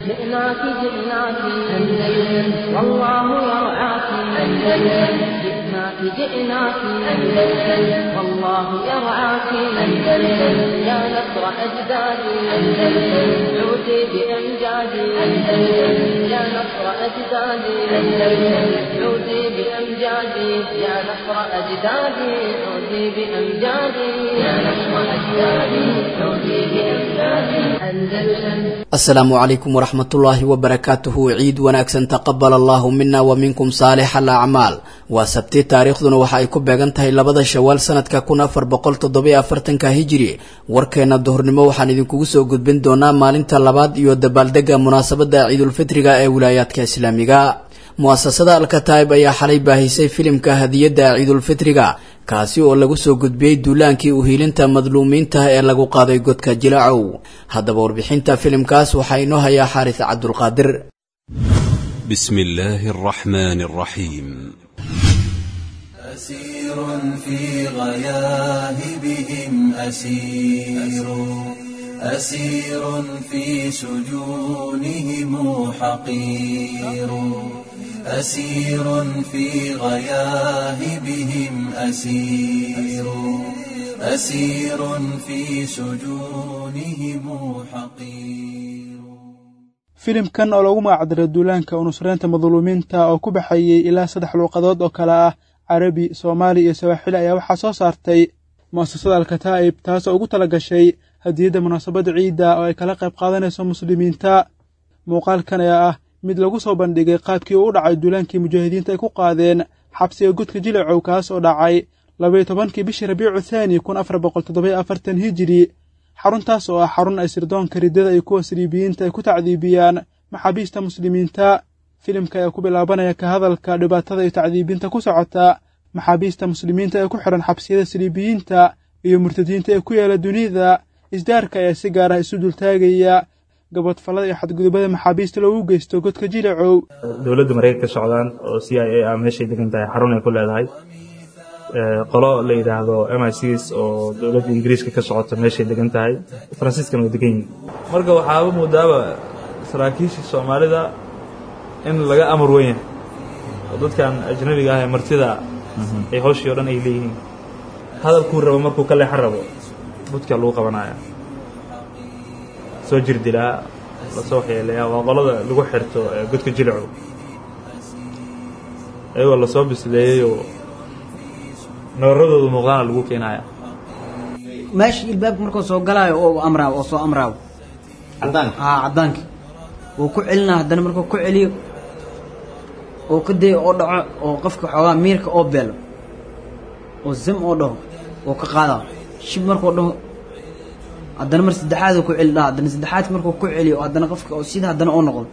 جئناك جئناك أندلس والله يرعاك أندلس جئناك جئناك أندلس والله يرعاك أندلس يا نصر أجدادي أندلس عودي بأمجادي أندلس يا نصر أجدادي أندلس عودي بأمجادي يا نصر أجدادي عودي بأمجادي يا نصر أجدادي عودي بأمجادي أندلس. السلام عليكم ورحمة الله وبركاته. عيد وناكسن تقبل الله منا ومنكم صالح الأعمال. وسبتي تاريخنا waxay ku beegan tahay 2 Shawaal sanadka 1447 Hijri. warkeena duhurnimo waxaan idinkugu soo gudbin doonaa maalinta labaad iyo dabaaldega munaasabada Ciidul Fitriga ee wilaayadka Islaamiga. muassasada Al-Kataib ayaa xalay baahisay filimka hadiyada Ciidul Fitriga kaasi oo lagu soo gudbiyay duulaankii u hiilinta madluumiinta ee lagu qaaday godka Jilaacow. haddaba warbixinta filimkaas waxaa inoo haya Xaaris Cabdul Qaadir. بسم الله الرحمن الرحيم. أسير في غياهبهم أسير في سجونهم حقير أسير في غياهبهم أسير في سجونهم حقير. filimkan oo lagu magacdaray duulaanka unusreynta madluumiinta oo ku baxayay ilaa 3 luqadood oo kala ah Carabi, Soomaali iyo Sawaaxili ayaa waxaa soo saartay muassasada Al-Kataib taas oo ugu tala gashay hadiyada munaasabada ciida oo ay kala qayb qaadanayso muslimiinta. muuqaalkan ayaa ah mid lagu soo bandhigay qaabkii uu u dhacay duulaankii mujaahidiinta ay ku qaadeen xabsiga godka Jilaacow kaas oo dhacay 12 bishii Rabiicu Thaani 1447 Hijri. xaruntaas oo ah xarun ay sirdoonka ridada iyo kuwa siriibiyiinta ay ku tacdiibiyaan maxaabiista muslimiinta. filimka ayaa ku bilaabanaya ka hadalka dhibaatada iyo tacdiibinta ku socota maxaabiista muslimiinta ee ku xiran xabsiyada siriibiyiinta iyo murtadiinta ee ku yaala dunida. isdaarka ayaa si gaar ah isu dultaagaya gabadfalada iyo xadgudubada maxaabiista loogu geysto godka Jilaacow. dowladda Mareykanka ka socdaan oo CIA ah meeshay degan tahay xarun ay ku leedahay qolo la yiraahdo MI6 oo dowladda Ingiriiska ka socota meeshay degan tahay Faransiiskana way degan yihiin. marka waxaa muudaaba saraakiisha Soomaalida in laga amar weyn yahay oo dadkan ajnabiga ah ee martida ay hawshii oo dhan ay leeyihiin hadalku rabo markuu ka leexan rabo budka lagu qabanaya soo jirdilaa la soo xeelaya waa qolada lagu xirto godka Jilaacow ayuu la soo bisleeyo nooradoodu muuqdaan lagu keenaya maashi ilbaab markuu soo galaayo oo amraaw cadaanki oo ku celinaa haddana markuu ku celiyo oo ka day oo dhaco oo qofka xoogaa miirka oo beelo oo zam oo dhaho oo ka qaada shib markuu dhaho haddana mar saddexaad ku celi dhaha haddana saddexaad markuu ku celiyo haddana qofka oo sida haddana oo noqdo.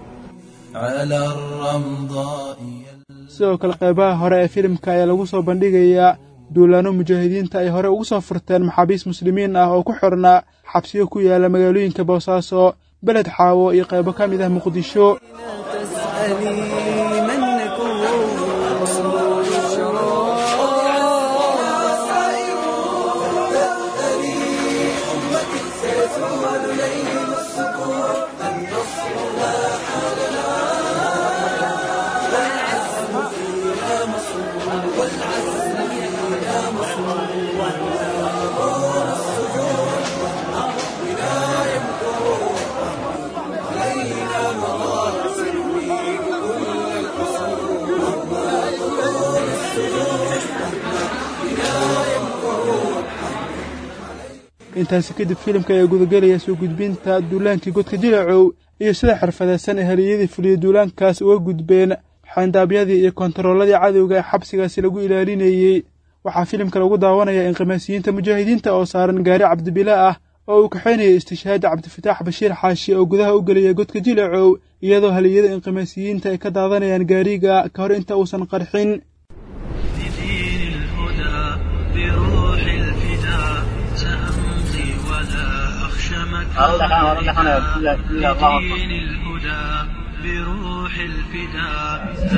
sidoo kale qaybaha hore ee filimka ayaa lagu soo bandhigayaa duulaano mujaahidiinta ay hore ugu soo furteen maxaabiis muslimiin ah oo ku xirnaa xabsiyo ku yaala magaalooyinka Boosaaso, Beled Xaawo iyo qaybo ka mid ah Muqdisho. intaasi kadib filimka ayaa gudagelaya soo gudbinta duulaankii godka Jilaacow iyo sida xirfadaysan ee haliyadii fuliyay duulaankaas uga gudbeen xandaabyadii iyo kontarooladii cadowga ee xabsigaasi lagu ilaalinayay. waxaa filimka lagu daawanayaa inqimaasiyiinta mujaahidiinta oo saaran gaari cabdibila ah oo uu kaxeynayay istishhaad Cabdifataax Bashiir Xaashi oo gudaha u gelaya godka Jilaacow iyadoo haliyada inqimaasiyiinta ay ka daadanayaan gaariga ka hor inta uusan qarxin. بروح الفداء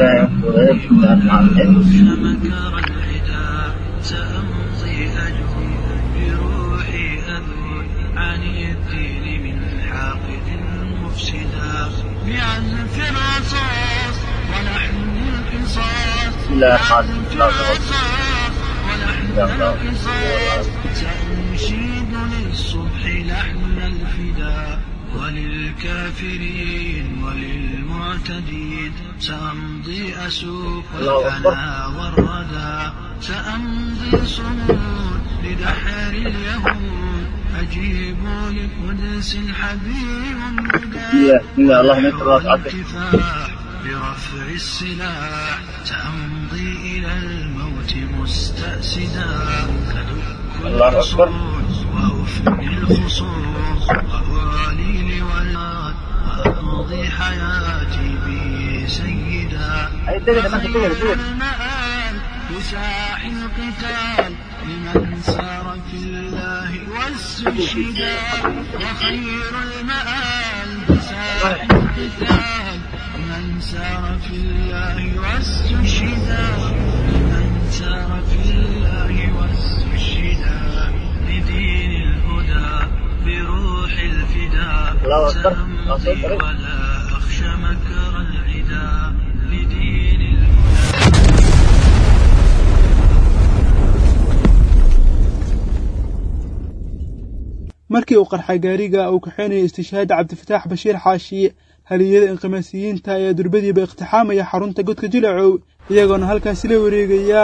مكر العدا سأمضي أجود بروحي أذود عن الدين من حاقد مفسدا بعزف الرصاص ولحن القصاص سأنشيد للصبح لحن الفداء وللكافرين وللمعتدين سأمضي أسوق الفنا والردى سأمضي صمود لدحر اليهود أجيبوا لقدس حبيب الكفاح برفع السلاح سأمضي إلى الموت مستأسدا أدك الحصون وأفني الخصوم وأوالي لولاد وأمضي حياتي به سيدا المآل بساح القتال لمن سار في الله واستشهدا وخير المآل بساح القتال من سار في الله واستشهدا من سار في الله واستشهدا لدين الهدى بروح الفداء سأمضي ولا أخشى مكر العدا لدين الهدى. markii uu qarxa gaariga uu kaxeynayay istishhaad cabdifataax bashiir xaashi haliyada inqimaasiyiinta ayaa durbadiiba iqtixaamaya xarunta godka jilacow iyagoona halkaasi la wareegaya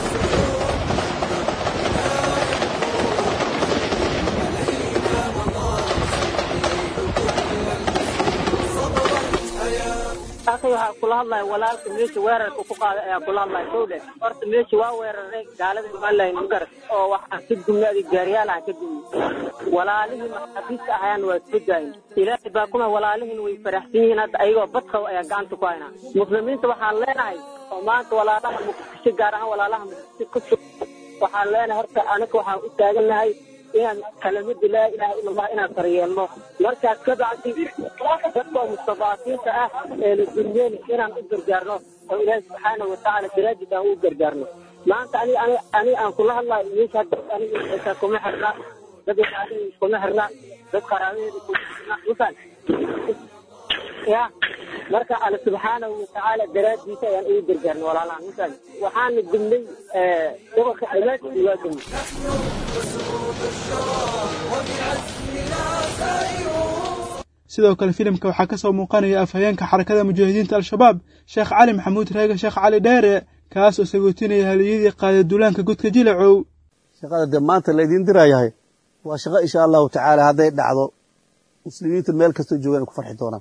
waxaa kula hadlaya walaalka meesha weerarka ku qaaday ayaa kula hadlaya dowlad horta meesha waa weeraray gaalada Somaliland mugar oo waxaan ka gumnaaday gaariyaal aan ka gumnay walaalihii maxaabiista ahayaan waa isbedayeen ilaahay baa kuma walaalihiin way faraxsan yihiin hadda ayagoo badqaw ayaa gacanta ku haynaa muslimiinta waxaan leenahay oo maanta walaalaha muqdisho gaar ahaan walaalaha muqdisho ku soo waxaan leenahay horta anaga waxaan u taaganahay inaan kalimada laa ilaaha illa allah inaan saryeelno markaas ka bacdi dadka mustadaafiinta ah ee la dunyeen inaan u gargaarno oo ilaahay subxaanahu wa tacaala daraadid aan u gargaarno maanta ani aan kula hadlayo meesha aniga kuma xirna dad kuma xirna dad qaraabadeeda kuma xirna ya marka alla subxaanahu wa tacaala daraadiisa ayaan ugu gargaarno walaalahan misan waxaan dimnay gobolka calaad waa dimnay sidoo kale filimka waxaa ka soo muuqanaya afhayeenka xarakada mujaahidiinta al-shabaab sheekh cali maxamuud reega sheekh cali dheere kaas oo sagootinaya haliyadii qaaday duulaanka godka jilacow shaqada dee maanta laydin dirayahay waa shaqo insha allahu tacaala hadday dhacdo muslimiinta meel kastoo joogaan ay ku farxi doonaan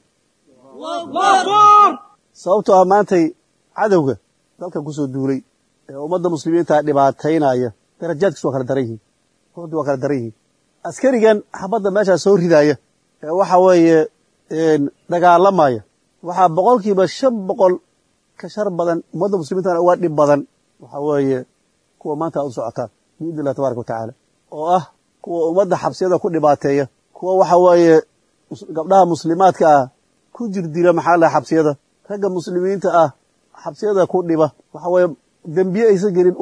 sababtoo ah maantay cadowga dalkan kusoo duulay ee ummadda muslimiinta dhibaataynaya darajaadkiisu waa kala daran yihiin runtii waa kala daran yihiin askarigan xabadda meeshaa soo ridaaya ee waxa weeye dagaalamaya waxaa 500% ka shar badan ummadda muslimiinta uga dhib badan waxa weeye kuwa maanta u socotaan biidni Allah tabaaraka wa tacaala oo ah kuwa ummadda xabsiyada ku dhibaateeya kuwa waxa weeye gabdhaha muslimaadka ah ku jirdila maxaa la xabsiyada ragga muslimiinta ah xabsiyada ku dhiba waxa weeye dambiye aysan gelin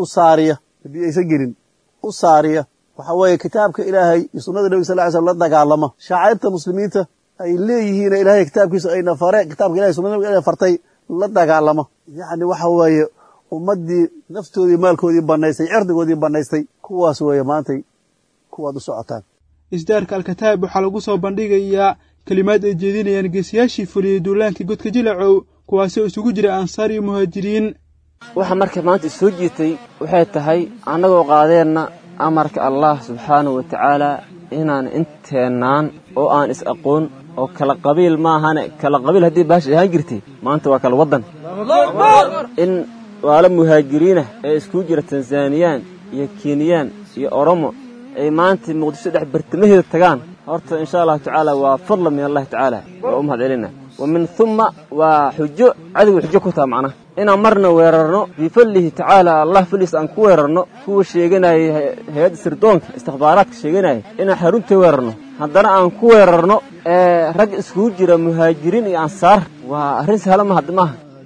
u saariya waxa weeye kitaabka ilaahay iyo sunnada nabiga sallallahu alayhi wasallam la dagaalama shaacirta muslimiinta ay leeyihiin ilaahay kitaabkiisa ay nafare kitaabka ilaahay sunnada nabiga ay fartay la dagaalama yaani waxa weeye ummadii naftoodii maalkoodii banaystay cirdigoodii banaystay kuwaas weeye maantay kuwaad u socotaan isdaarka al-kataab waxaa lagu soo bandhigayaa kalimaad ay jeedinayaan geesiyaashii fuliyey duulaankii godka jilacow kuwaasoo isugu jira ansaar iyo muhaajiriin waxa marka maanta soo jiitay waxay tahay annagoo qaadeenna amarka Allah subxaanahu wa tacaala inaan inteenaan oo aan is aqoon oo kala qabiil ma ahane kala qabiil haddii baash ahaan jirtay maanta waa kala wadan in wala muhaajiriina ee isku jira Tansaaniyaan iyo Keeniyaan iyo Oromo ay maanta Muqdisho dhex bartamaheeda tagaan horta insha Allah tacaala waa fadlan min Allah tacaala wa umad celina ومن ثم وحجو عدو حجو كتا معنا إنا مرنا ويررنو بفله تعالى الله فلس أن كويررنو هو شيغنا هيد سردونك استخبارات شيغنا إنا حرون تويررنو هدنا أن كويررنو رج اسكوجر مهاجرين أنصار وأرنس هلا ما هدماه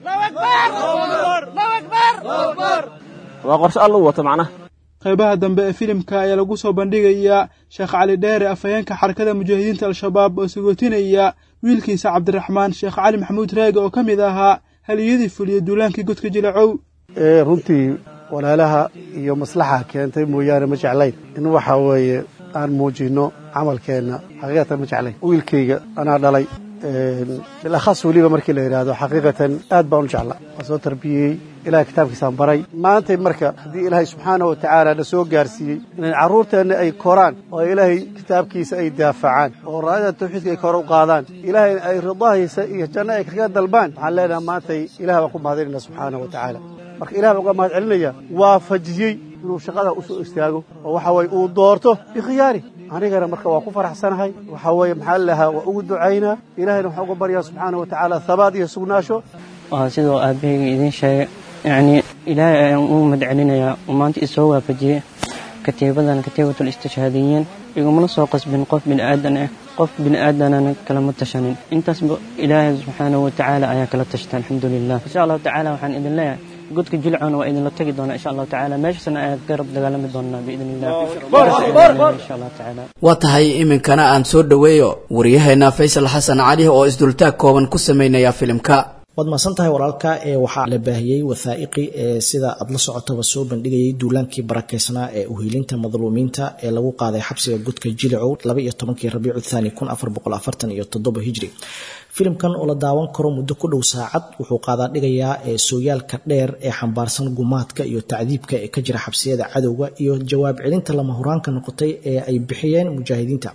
الله أكبر وقرش الله وطمعنا qaybaha dambe ee filimka ayaa lagu soo bandhigayaa Sheekh Cali Dheere afhayeenka xarakada mujaahidiinta al-shabaab oo sagootinaya wiilkiisa cabdiraxmaan sheekh cali maxamuud raage oo ka mid ahaa haliyadii fuliyey duulaankii godka jilacow. runtii walaalaha iyo maslaxa keentay mooyaane ma jeclayn in waxa weeye aan muujinno camalkeenna xaqiiqatan ma jeclayn. wiilkayga anaa dhalay bilakhas weliba markii la yidhaahdo xaqiiqatan aad baan u jeclaa waa soo tarbiyeyey ilahay kitaabkiisaan baray maantay marka haddii ilaahay subxaanahu watacaala na soo gaarsiiyey inay carruurteenna ay koraan oo ilaahay kitaabkiisa ay daafacaan oo raayada tawxiidka ay kor u qaadaan ilaahayna ay ridahiisa iyo janno ay kaga dalbaan waxaan leenahay maantay ilaah baan ku mahadinayna subxaanahu watacaala marka ilah baan uga mahad celinaya waafajiyey inuu shaqada u soo istaago oo waxa weeye uu doorto bikhiyaari anigana marka waa ku faraxsanahay waxa weeye maxaa lahaa waa ugu ducaynaa ilaahayna waxaan uga baryaa subxaanahu watacaala thabaat iyo sugnaasho sidoo aabahayga idiin sheegay yacni ilaahay ayaan ugu mahad celinayaa uu maanta isoo waafajiyey katiibadan katiibatul istishhaadiyiin igumana soo qasbin qof bini'aadan ah qof bini'aadanana kalama tashanin intaasba ilaahay subxaanahu watacaala ayaa kala tashta alxamdulilah insha allahu tacaala waxaan idin leeyahay godka jilcona waa idinla tagi doonaa insha allahu tacaala meeshasna aad garab dagaalami doonaa biidn illah insha allahu tacaala. waa tahay iminkana aan soo dhoweeyo waryaheena faysal xasan cali oo isdultaag kooban ku sameynaya filimka. waad mahadsan tahay walaalka waxaa la baahiyey wathaa'iqi sida aad la socotaba soo bandhigayay duulaankii barakeysnaa ee uhiilinta madluumiinta ee lagu qaaday xabsiga godka jilicow 12 rabiicu thani 1447 hijri. filimkan oo la daawan karo muddo ku dhow saacad wuxuu qaadaa dhigayaa sooyaalka dheer ee xambaarsan gumaadka iyo tacdiibka ee ka jira xabsiyada cadowga iyo jawaab celinta lama huraanka noqotay ee ay bixiyeen mujaahidiinta.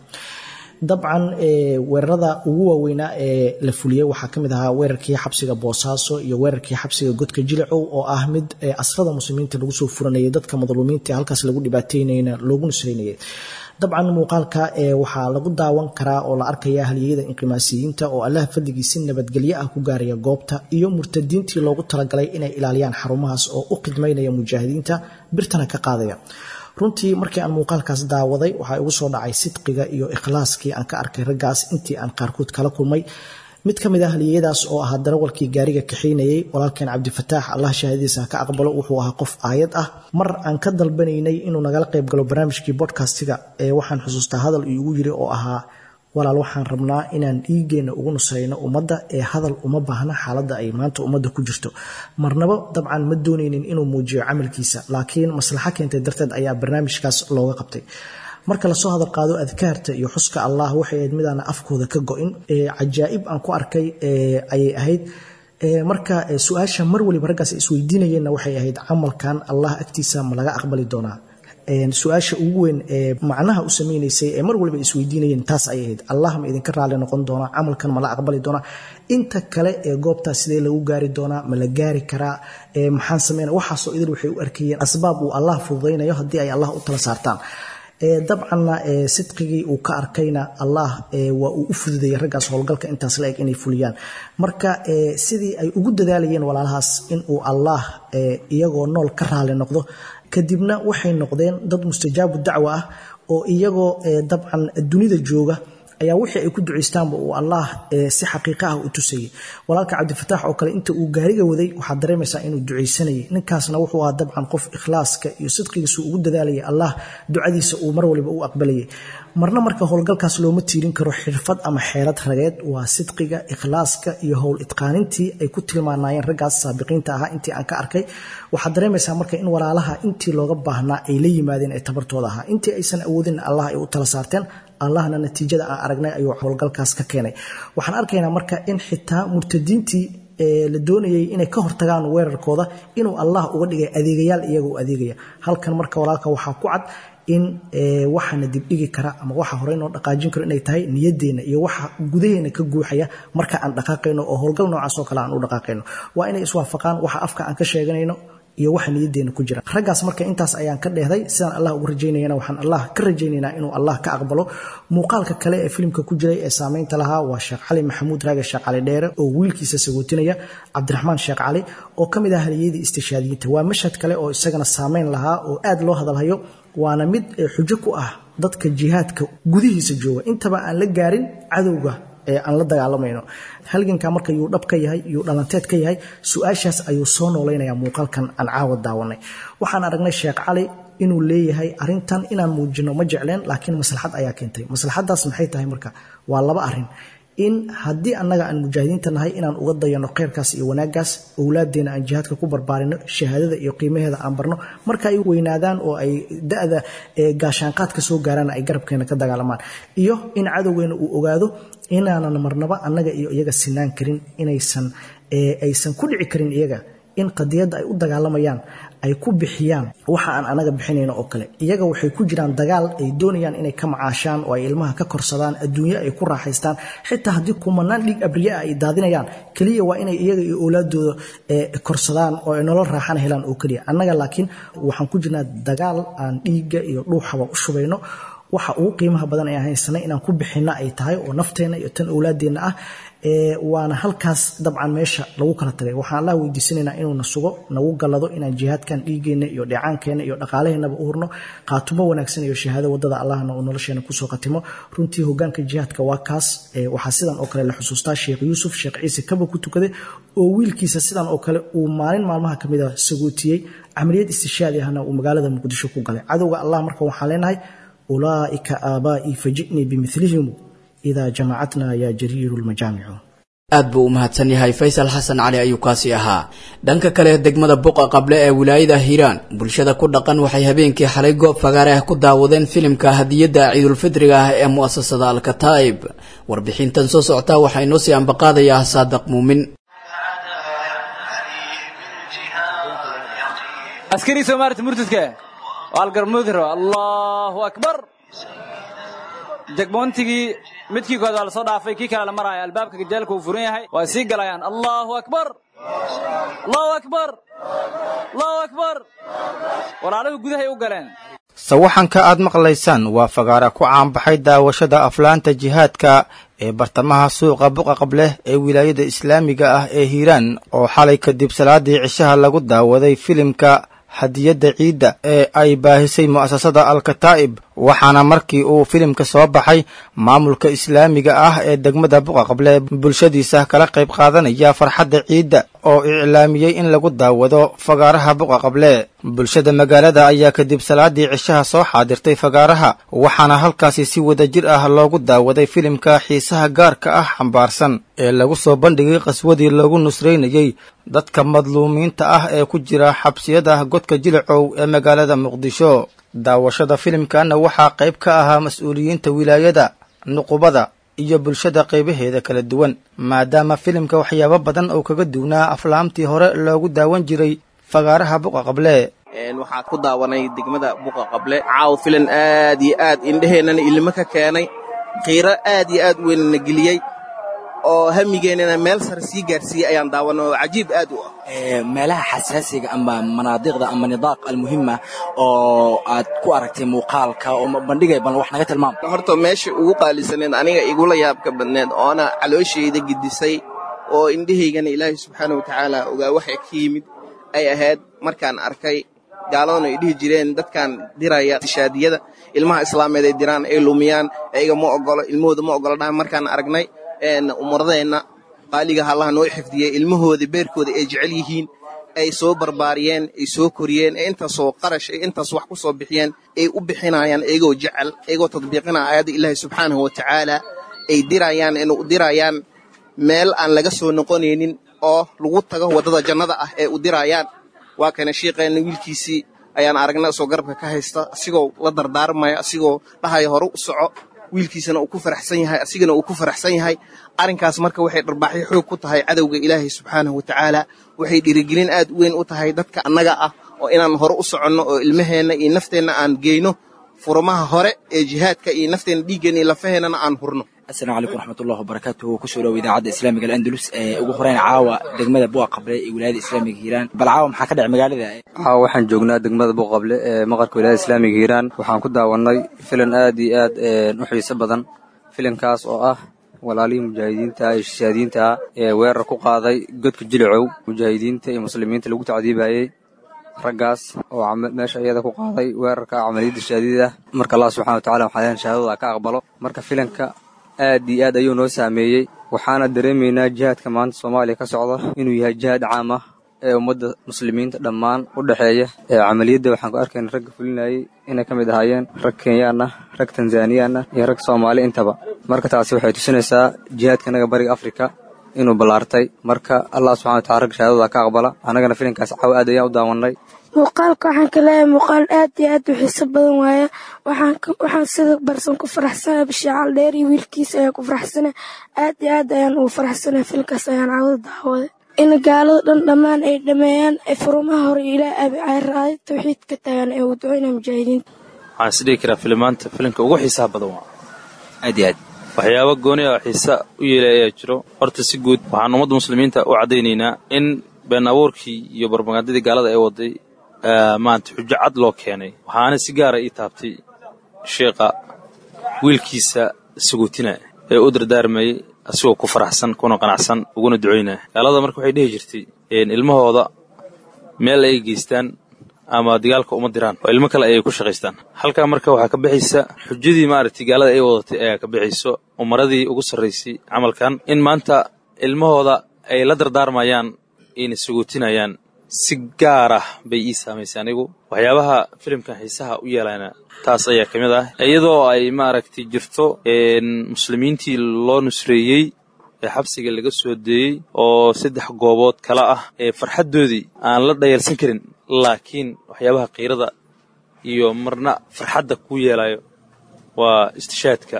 dabcan weerarada ugu waaweynaa ee la fuliyey waxaa ka mid ahaa weerarkii xabsiga boosaaso iyo weerarkii xabsiga godka jilicow oo ah mid asrada muslimiinta lagu soo furanayay dadka madluumiinta halkaas lagu dhibaateynayna loogu nusraynayay. dabcan muuqaalka waxaa lagu daawan karaa oo la arkaya haliyada inqimaasiyiinta oo allah fadligiisa nabadgelyo ah ku gaaraya goobta iyo murtadiintii loogu talagalay inay ilaaliyaan xarumahaas oo u khidmaynaya mujaahidiinta birtana ka qaadaya. runtii markii aan muuqaalkaas daawaday waxaa igu soo dhacay sidqiga iyo ikhlaaskii aan ka arkay raggaas intii aan qaarkood kala kulmay. mid ka mid ah haliyadaas oo ahaa darawalkii gaariga kaxeynayay walaalkeen cabdifataax allah shahaadadiisa ka aqbalo wuxuu ahaa qof aayad ah. mar aan ka dalbanaynay inuu nagala qayb galo barnaamijkii bodcastiga waxaan xusuustaa hadal iigu yiri oo ahaa walaal waxaan rabnaa inaan dhiigeenna ugu nusrayno ummadda hadal uma baahna xaaladda ay maanta ummadda ku jirto. marnaba dabcan ma doonaynin inuu muujiyo camalkiisa laakiin maslaxo keentay darteed ayaa barnaamijkaas looga qabtay. marka lasoo hadal qaado adkaarta iyo xuska allah waxay ahayd midaana afkooda ka go-in cajaa'ib aan ku arkay ayay ahayd. marka su-aasha mar waliba raggaas isweydiinayeenna waxay ahayd camalkan allah agtiisa ma laga aqbali doonaa. su-aasha ugu weyn ee macnaha u sameynaysay ee mar waliba isweydiinayeen taas ayay ahayd allah ma idinka raali noqon doonaa camalkan ma la aqbali doonaa inta kale ee goobtaas sidee lagu gaari doonaa ma la gaari karaa maxaan sameynaa waxaasoo idil waxay u arkayeen asbaab uu allah fududaynayo haddii ay allah u tala saartaan. dabcanna sidqigii uu ka arkayna allah waa uu u fududayay raggaas howlgalka intaas la eg inay fuliyaan. marka sidii ay ugu dadaalayeen walaalahaas inuu allah iyagoo nool ka raali noqdo kadibna waxay noqdeen dad mustajaabu dacwa ah oo iyagoo dabcan dunida jooga ayaa wixii ay ku duceystaanba uu allah si xaqiiqo ah u tusayay. walaalka cabdifataax oo kale inta uu gaariga waday waxaad dareemaysaa inuu duceysanayay. ninkaasna wuxuu ahaa dabcan qof ikhlaaska iyo sidqigiisu ugu dadaalayay allah ducadiisa uu mar waliba u aqbalayay. marna marka howlgalkaas looma tiirin karo xirfad ama xeelad rageed waa sidqiga ikhlaaska iyo howl itqaanintii ay ku tilmaanayeen raggaas saabiqiinta ahaa intii aan ka arkay. waxaad dareemaysaa marka in walaalaha intii looga baahnaa ay la yimaadeen ee tabartooda ahaa intii aysan awoodin allah ay u tala saarteen allahna natiijada aan aragnay ayuu howlgalkaas ka keenay. waxaan arkaynaa marka in xitaa murtadiintii la doonayay inay ka hortagaan weerarkooda inuu allah uga dhigay adeegayaal iyagoo adeegaya. halkan marka walaalka waxaa ku cad in waxaana dibdhigi kara ama waxa horey noo dhaqaajin karo inay tahay niyadeena iyo waxa gudaheena ka guuxaya marka aan dhaqaaqayno oo howlgal noocaas oo kale aan u dhaqaaqayno waa inay iswaafaqaan waxa afka aan ka sheeganayno iyo waxa niyadeena ku jira. raggaas marka intaas ayaan ka dheehday sidaan allah ugu rajaynayna waxaan allah ka rajaynaynaa inuu allah ka aqbalo. muuqaalka kale ee filimka ku jiray ee saameynta lahaa waa sheekh cali maxamuud raage sheekh cali dheere oo wiilkiisa sagootinaya cabdiraxmaan sheekh cali oo ka mid ah haliyadii istishhaadiyiinta. waa mashhad kale oo isagana saameyn lahaa oo aad loo hadalhayo waana mid xujo ku ah dadka jihaadka gudihiisa jooga intaba aan la gaarin cadowga aan la dagaalamayno. halganka marka yuu dhab ka yahay yuu dhalanteed ka yahay su-aashaas ayuu soo nooleynaya muuqaalkan aan caawa daawanay. waxaan aragnay sheekh cali inuu leeyahay arintan inaan muujino ma jecleen laakiin maslaxad ayaa keentay. maslaxadaas maxay tahay marka waa laba arin in haddii annaga aan mujaahidiinta nahay inaan uga dayano khayrkaas iyo wanaaggaas owlaadeena aan jihaadka ku barbaarino shahaadada iyo qiimaheeda aan barno marka ay weynaadaan oo ay da'da gaashaanqaad ka soo gaaraan ay garabkeena ka dagaalamaan iyo in cadowgeena uu ogaado inaanan marnaba annaga iyo iyaga sinaan karin inaysan aysan ku dhici karin iyaga in qadiyadda ay u dagaalamayaan ay ku bixiyaan waxa aan anaga bixinayno oo kale iyaga waxay ku jiraan dagaal ay doonayaan inay ka macaashaan oo ay ilmaha ka korsadaan adduunyo ay ku raaxaystaan xitaa haddii kumanaan dhiig abriye ay daadinayaan kaliya waa inay iyaga iyo awlaadooda korsadaan oo ay nolol raaxana helaan oo kaliya annaga laakiin waxaan ku jirnaa dagaal aan dhiigga iyo dhuuxaba u shubayno waxa ugu qiimaha badan ee aan haysanay inaan ku bixinno ay tahay oo nafteena iyo tan awlaadeenna ah waana halkaas dabcan meesha lagu kala tagay waxaan Allah weydiisanaynaa inuu na sugo nagu galado inaan jihaadkan dhiigeena iyo dheecaankeena iyo dhaqaalaheennaba u hurno qaatumo wanaagsan iyo shahaado wadada Allahna uu nolosheena ku soo qatimo runtii hoggaanka jihaadka waa kaas waxaa sidan oo kale la xusuustaa Sheekh Yuusuf Sheekh Ciise Kaba ku tukaday oo wiilkiisa sidan oo kale uu maalmaha kamid ah sagootiyay amaliyad istishaadi ahna uu magaalada Muqdisho ku galay cadowga Allah marka waxaan leenahay ulaa'ika aaba'i fajini bimithlihim إذا جمعتنا يا جرير المجامع aad buu u mahadsan yahay Faysal Xasan Cali ayuu kaasi ahaa dhanka kale degmada Buqa Qable ee wilaayada Hiiraan bulshada ku dhaqan waxay habeenkii xalay goob fagaare ah ku daawadeen filimka hadiyada Ciidul Fidriga ah ee muasasada Al-Kataib warbixintan soo socota waxay noo sii anbaqaadayaa Saadaq Muumin askari Soomaaliyeed murtadka walgarmudro Allahu akbar jagmoontigii midkii kooda la soo dhaafay kii kale la marayo albaabka gajeelka uu furan yahay waa sii galayaan Allahu akbar Allahu akbar Allahu akbar walaaluhu gudahay u galeen sawaxanka aad maqlaysaan waa fagaara ku caanbaxay daawashada aflaanta jihaadka ee bartamaha suuqa Buqa Qable ee wilaayada islaamiga ah ee Hiiraan oo xalay kadib salaadii cishaha lagu daawaday filimka hadiyada ciida ee ay baahisay muasasada Al-Kataib waxaana markii uu filimka soo baxay maamulka islaamiga ah ee degmada Buqa Qable bulshadiisa kala qayb qaadanaya farxadda ciida oo iclaamiyay in lagu daawado fagaaraha Buqa Qable bulshada magaalada ayaa kadib salaadii cishaha soo xaadirtay fagaaraha waxaana halkaasi si wadajir ah loogu daawaday filimka xiisaha gaarka ah xambaarsan ee lagu soo bandhigay qaswadii lagu nusreynayay dadka madluumiinta ah ee ku jira xabsiyada godka Jilcow ee magaalada Muqdisho daawashada filimkana waxaa qayb ka ahaa mas'uuliyiinta wilaayada nuqubada iyo bulshada qaybaheeda kala duwan maadaama filimka waxyaabo badan oo kaga duwnaa aflaamtii hore loogu daawan jiray fagaaraha Buqa Qable waxaan ku daawanay degmada Buqa Qable caaw filan aad iyo aad indhaheennana ilmo ka keenay qiiro aad iyo aad weyn na geliyay oo hamigeena meel sare sii gaarsiiyay ayaan daawanay oo cajiib aad u ah meelaha xasaasiga ama manaadiqda ama nidaaq almuhimma oo aad ku aragtay muuqaalka oo bandhigay bal wax naga tilmaam horta meesha ugu qaalisaneed aniga igula yaabka badneed oona calooshayda gidisay oo indhahaygana Ilaahay subxaanahu wa ta'aala ogaa waxa ka yimid ay ahayd markaan arkay gaaladana ay dhihi jireen dadkan diraya tishaadiyada ilmaha islaameed ay diraan ay lumiyaan ayaga ma ogolo ilmahooda ma ogolo dhaan markaan aragnay umaradeena qaaliga Allah noo xifdiyay ilmahooda beerkooda ay jecel yihiin ay soo barbaariyeen ay soo koriyeen intaas oo qarash intaas wax ku soo bixiyeen ay u bixinayaan ayagoo jecel ayagoo tadbiiqinaya aayada Ilaahay subxaanahu wa ta'aala ay dirayaan meel aan laga soo noqonaynin oo lagu tago wadada jannada ah ee u dirayaan waa kana sheeqeen wiilkiisii ayaan aragnaa soo garabka ka haysta asigoo la dardaarmaya asigoo dhahay hore u soco wiilkiisana uu ku faraxsan yahay asigana uu ku faraxsan yahay arinkaas marka waxay dharbaaxay xoog ku tahay cadawga Ilaahay subxaanahu wa ta'aala waxay dhirigelin aad u weyn u tahay dadka annaga ah oo inaan hore u soconno oo ilmaheena iyo nafteena aan geeyno furmaha hore ee jihaadka iyo nafteena dhiigeena iyo lafaheena aan hurno السلام عليكم ورحمة الله وبركاته كسر إذاعة إسلامية الأندلس وخرين عاوة دقمة بوق قبل ولاية إسلامية هيران بل عاوة محاكد عمقال ذا عاوة حن جوجنا دقمة بوق قبل مغرب ولاية إسلامية هيران وحن كدا وناي فلن آدي نحيي سبضا فلن كاس أو walaalii mujaahidiinta ay shahaadiinta weerar ku qaaday godka Jilcow mujaahidiinta iyo muslimiinta lagu tacdiibayay ragaas oo meesha iyada ku qaaday weerarka amaliyada shahaadida marka Allah subhanahu wa ta'ala waxaan shahaadada ka aqbalo marka filanka aad iyo aad ayuu noo saameeyay waxaana dareemaynaa jihaadka maanta Soomaaliya ka socda inuu yahay jihaad caam ah ee ummadda muslimiinta dhammaan u dhexeeya camaliyadda waxaan ku arkayna ragga fulinayay inay ka mid ahaayeen rag kenyaan ah rag tanzaniyaan ah iyo rag soomaali intaba marka taasi waxay tusinaysaa jihaadkanaga bariga afrika inuu ballaartay marka allah subxana wa tacala rag shahaadada ka aqbala annagana filinkaas caawa aad ayaan u daawannay muuqaalka waxaan ka leeyahay muuqaal aad iyo aad u xiiso badan waaye waxaan sida barsan ku faraxsanahay Bashiir Dheer iyo wiilkiisa ayaa ku faraxsanahay aad iyo aad ayaan ugu faraxsanahay filinkaas ayaan caawada daawaday in gaalada dhan dhammaan ay dhameeyaan furmaha hore ilaa abi cayraaday tawxiidka tagan ee u duceynaa mujaahidiinta waxaan sidii karaa filinka ugu xiisaha badan waa aad iyo aad waxyaabo gooni ah xiisa u yeelay ayaa jiro horta si guud waxaan ummadda muslimiinta u cadaynaynaa in been abuurkii iyo barbagandadii gaalada ay waday maanta xujo cad loo keenay waxaana si gaara ii taabtay sheekha wiilkiisa saguutina ee u dardaarmayay asigoo ku faraxsan kuna qanacsan uguna ducaynaya gaalada marka waxay dhihi jirtay ilmahooda meel ay geystaan ama dagaalka uma diraan oo ilmo kale ayay ku shaqaystaan halkaa marka waxaa ka bixaysa xujadii maaragtay gaalada ay wadatay ayaa ka bixayso umaradii ugu sarraysay camalkan in maanta ilmahooda ay la dardaarmayaan inay saguutinayaan si gaar ah bay ii saamaysay anigu waxyaabaha filimkan xiisaha u yeelayna taas ayaa ka mid ah iyadoo ay maaragtay jirto muslimiintii loo nusreeyey ee xabsiga laga soo deeyey oo 3 goobood kala ah ee farxaddoodii aan la dhayalsan karin laakiin waxyaabaha qiirada iyo marna farxadda ku yeelayo waa istishaadka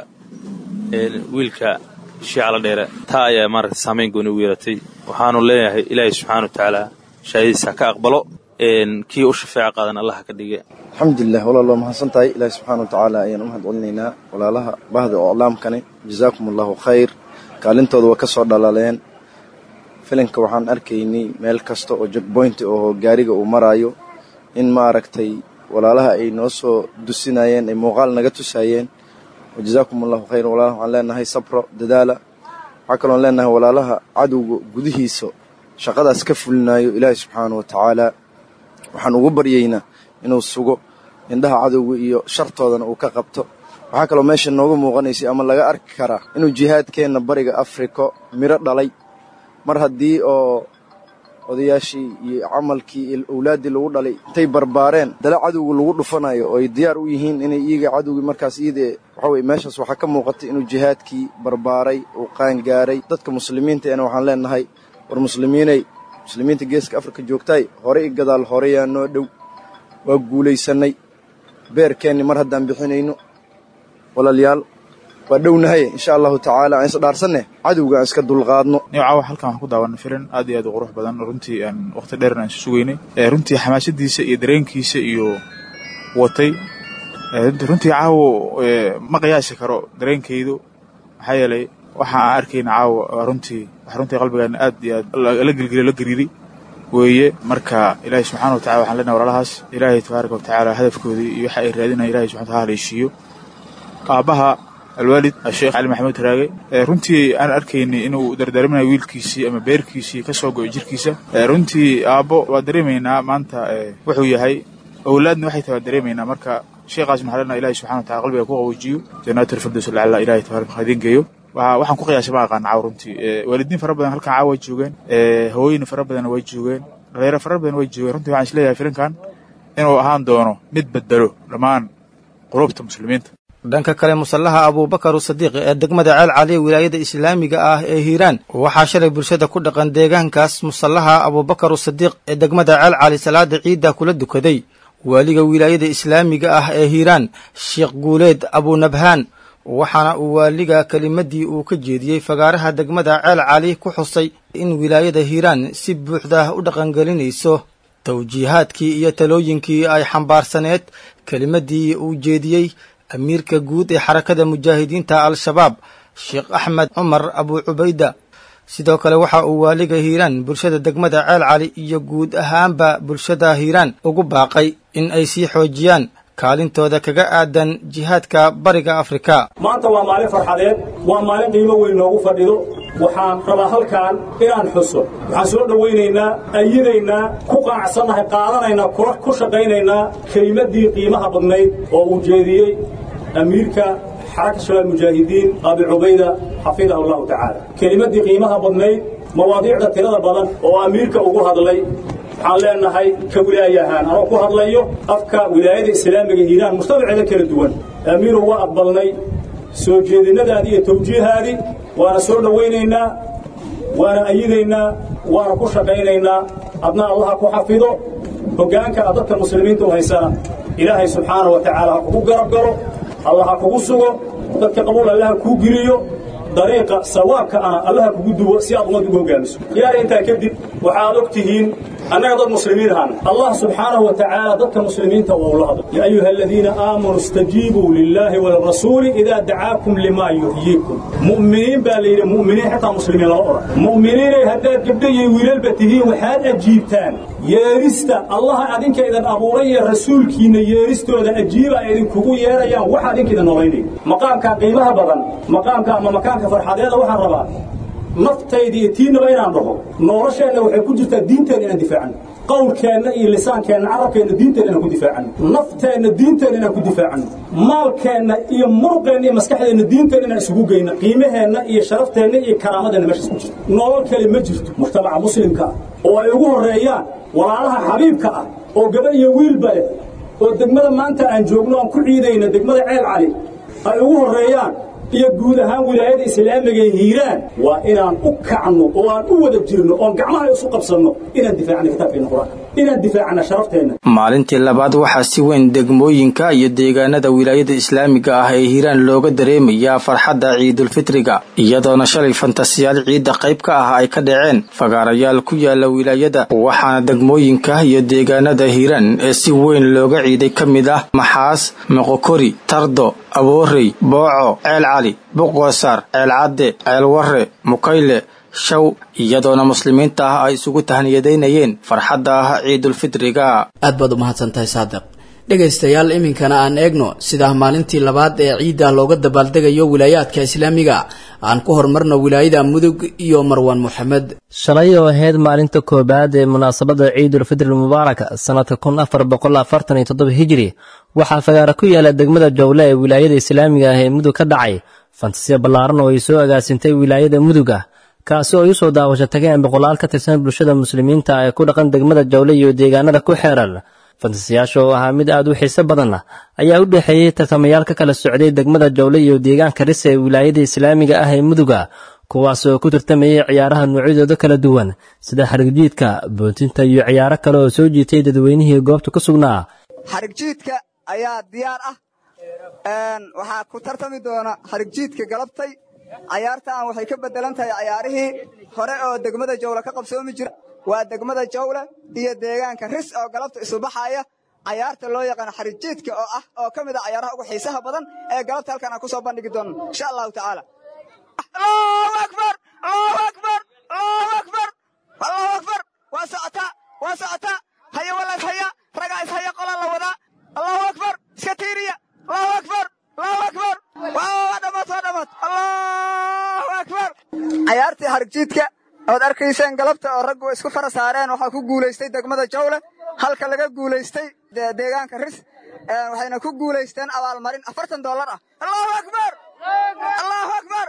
wiilka Bashiir Dheer taa ayaa maaragtay saameyn gooni u yeelatay waxaanu leeyahay ilaahay subxaanahu wa tacaala shahiidisa ka aqbalo kii u shafaaca qaadan Allah ka dhige alxamdulillah walaalo mahadsantahay ilaahay subxaanahu wa tacaala ayaan u mahadcelinaynaa walaalaha bahda iclaamkani jazaakumullahu khayr kaalintooda waa ka soo dhalaaleen filinka waxaan arkaynay meel kasta oo checkpoint oo gaariga uu marayo in maaragtay walaalaha ay noo soo dusinayeen ay muuqaal naga tusayeen jazaakumullahu khayr walaalaha waxaan leenahay sabro dadaala waxaa kaloon leenahay walaalaha cadowga gudihiisa shaqadaas ka fulinayo ilaahay subxaanahu wa tacaala waxaan ugu baryaynaa inuu sugo indhaha cadowga iyo shartoodana uu ka qabto waxaa kaloo meesha nooga muuqanaysay ama laga arki karaa inuu jihaadkeenna bariga afrika miro dhalay mar haddii oo odayaashii iyo camalkii iyo awlaaddii lagu dhalay intay barbaareen dala cadowga lagu dhufanayo oo ay diyaar u yihiin inay iyaga cadowgii markaas iyadee waxaa weye meeshaas waxaa ka muuqatay inuu jihaadkii barbaaray uu qaangaaray dadka muslimiinta eena waxaan leenahay war muslimiinta geeska afrika joogtaay hore i gadaal horeyaa noo dhow waa guulaysanay beerkeenni mar haddaan bixinayno walaalayaal waa dhownahay insha allahu tacaala aan isdhaarsanne cadowga aan iska dulqaadno caawa halkan waxaan ku daawanay filan aad iyo aad u qurux badan runtii aan waqti dheer aan sugaynay runtii xamaasadiisa iyo dareenkiisa iyo watay runtii caawa ma qiyaasi karo dareenkaydu maxaa yeelay waxa aan arkayna caawa runtii qalbigaan aad iyo aad la gelgelay la gariiray weeye marka ilaahay subxaanahu wa tacaala waxaan leenahay walaalahaas ilaahay tabaaraka wa tacaala hadafkoodii iyo waxa ay raadinayaan ilaahay subxaanahu wa tacaala haleeshiiyo aabaha alwaalid sheekh cali maxamed raage runtii aan arkaynay inuu dardaarminayo wiilkiisii ama beerkiisii ka soo go'ay jirkiisa runtii aabbo waa dareemaynaa maanta wuxuu yahay awlaadna waxay tahay dareemaynaa marka sheekhaas maxaa leenahay ilaahay subxaanahu wa tacaala qalbiga ku qaboojiyo jannatul firdaws la'alla ilaahay tabaaraka wa tacaala geeyo waxaan ku qiyaasay ma aqaan caaw runtii waalidiin fara badan halkan caawa joogeen hooyin fara badan way joogeen reer fara badan way joogeen runtii waxaan isleeyahay filinkan inuu ahaan doono mid bedelo dhammaan qulubta muslimiinta dhanka kale musallaha abuubakar sadiiq ee degmada ceel cali wilaayada islaamiga ah ee hiiraan waxaa shalay bulshada ku dhaqan deegaankaas musallaha abuubakar sadiiq ee degmada ceel cali salaada ciidda kula dukaday waaliga wilaayada islaamiga ah ee hiiraan sheekh guuleed abunabhaan waxaana uu waaliga kelimadii uu ka jeediyey fagaaraha degmada ceel cali ku xusay in wilaayada hiiraan si buuxda u dhaqangelinayso tawjiihaadkii iyo talooyinkii ay xambaarsaneed kelimadii uu jeediyey amiirka guud ee xarakada mujaahidiinta al-shabaab sheekh axmed cumar abu cubayda sidoo kale waxa uu waaliga hiiraan bulshada degmada ceel cali iyo guud ahaanba bulshada hiiraan ugu baaqay in ay sii xoojiyaan kaalintooda kaga aadan jihaadka bariga afrika maanta waa maalin farxadeed waa maalin qiimo weyn noogu fadhido waxaan rabaa halkan inaan xuso waxaan soo dhowaynaynaa ayadaynaa ku qanacsannahay qaadanaynaa ku shaqaynaynaa kelimadii qiimaha badnayd oo uu jeediyey amiirka xaraka shabaab mujaahidiin abi cubayda xafidahu allahu tacaala kelimadii qiimaha badnayd mawaadiicda tirada badan oo amiirka ugu hadlay waxaan leenahay ka wilaayahaan anoo ku hadlayo afka wilaayada islaamiga hiiraan mujtamaceeda kala duwan amiirow waa aqbalnay soo jeedinadaadii iyo tawjiihaadii waana soo dhowaynaynaa waana ayidaynaa waana ku shaqaynaynaa adna allaha ku xafido hoggaanka aad dadka muslimiinta u haysana ilaahay subxaanahu wa tacaala ha kugu garab galo allah ha kugu sugo dadka qabuul allaha kuu geliyo dariiqa sawaabka ana allaha kugu duwo si aad ummad ugu hoggaamiso ilaahay intaa kadib waxaad og tihiin annaga dad muslimiin ahaan allah subxaanahu wa tacaala dadka muslimiinta waa ula hadlo yaa ayuha aladiina aamanuu istajiibuu lilaahi walirasuuli idaa dacaakum limaa yuxyiikum mu'miniin baa la yidhi mu'miniin xitaa muslimiin lama odhan mu'miniinay haddaad gabdho iyo wiilalba tihiin waxaad ajiibtaan yeerista allaha adinka idan abuuray iyo rasuulkiinna yeeristooda ajiiba ay idinkugu yeerayaan waxa adinka idan noolaynaya maqaamkaa qiimaha badan maqaamka ama makaanka farxadeeda waxaan rabaa naftayda iyo tiinaba inaan dhaho nolosheenna waxay ku jirtaa diinteenna inaan difaacano qowlkeenna iyo lisaankeenna carabkeenna diinteenna inaan ku difaacano nafteenna diinteenna inaan ku difaacano maalkeenna iyo muruqeenna iyo maskaxdeenna diinteenna inaan isugu geyno qiimaheenna iyo sharafteenna iyo karaamadeenna meeshaas ku jirto nolol kale ma jirto mujtamaca muslimka ah oo ay ugu horreeyaan walaalaha xabiibka ah oo gabadh iyo wiilba leh oo degmada maanta aan joogno aan ku ciidayna degmada ceel cali ay ugu horreeyaan iyo guud ahaan wilaayada islaamiga hiiraan waa inaan u kacno oo aan u wada jirno oon gacmaha isu qabsanno inaan difaacno kitaabkeena qur-aanka inaan difaacno sharafteenna maalintii labaad waxaa si weyn degmooyinka iyo deegaanada wilaayada islaamiga ah ee hiiraan looga dareemayaa farxadda ciidulfitriga iyadoona shalay fantasiyaal ciidda qayb ka ah ay ka dhaceen fagaarayaal ku yaala wilaayada waxaana degmooyinka iyo deegaanada hiiraan ee si weyn looga ciiday ka mid ah maxaas moqokori tardo aboorey booco ceel cali buqoosaar ceel cadde ceel warre mukayle shaw iyadoona muslimiinta ah ay isugu tahniyadaynayeen farxadda ah ciidulfitriga aad baad u mahadsantahay saadiq dhegaystayaal iminkana aan eegno sidaa maalintii labaad ee ciidda looga dabaaldegayo wilaayaadka islaamiga aan ku horumarno wilaayada mudug iyo marwan moxamed shalay oo ahayd maalinta koobaad ee munaasabada ciidulfitri mubaaraka sanadka 1447 hijri waxaa fagaara ku yaala degmada jawle ee wilaayada islaamiga ah ee mudug ka dhacay fantasiya ballaaran oo ay soo agaasintay wilaayada muduga kaasi oo ay usoo daawasho tageen boqolaal ka tirsan bulshada muslimiinta ee ku dhaqan degmada jawle iyo deegaanada ku xeeran fantasiyaasha oo ahaa mid aad u xiiso badan ayaa u dhexeeyey tartamayaal ka kala socday degmada jawle iyo deegaanka ris ee wilaayada islaamiga ah ee muduga kuwaas oo ku tartamayay ciyaaraha noocyadooda kala duwan sida xarigjiidka bootinta iyo ciyaaro kale oo soo jiitay dadweynihii goobta ku sugnaa xarigjiidka ayaa diyaar ah waxaa ku tartami doona xarigjiidka galabtay cayaartan waxay ka bedelan tahay cayaarihii hore oo degmada jawle ka qabsoomi jira waa degmada jawle iyo deegaanka ris oo galabta isu baxaya cayaarta loo yaqaan xarigjiidka oo ka mid ah cayaaraha ugu xiisaha badan ee galabta halkan aan ku soo bandhigi doono insha allahu tacaala allahu akbar allahu akbar allahu akbar allahu akbar waa socota haya wala haya raga is haya qola la wada allahu akbar iska tiiriya allahu akbar allahu akbar waa dhamat allahu akbar cayaartii xarigjiidka ood arkayseen galabta oo raggu isku fara saareen waxaa ku guulaystay degmada jawle halka laga guulaystay deegaanka ris waxayna ku guulaysteen abaalmarin $40 ah allahu akbar allahu akbar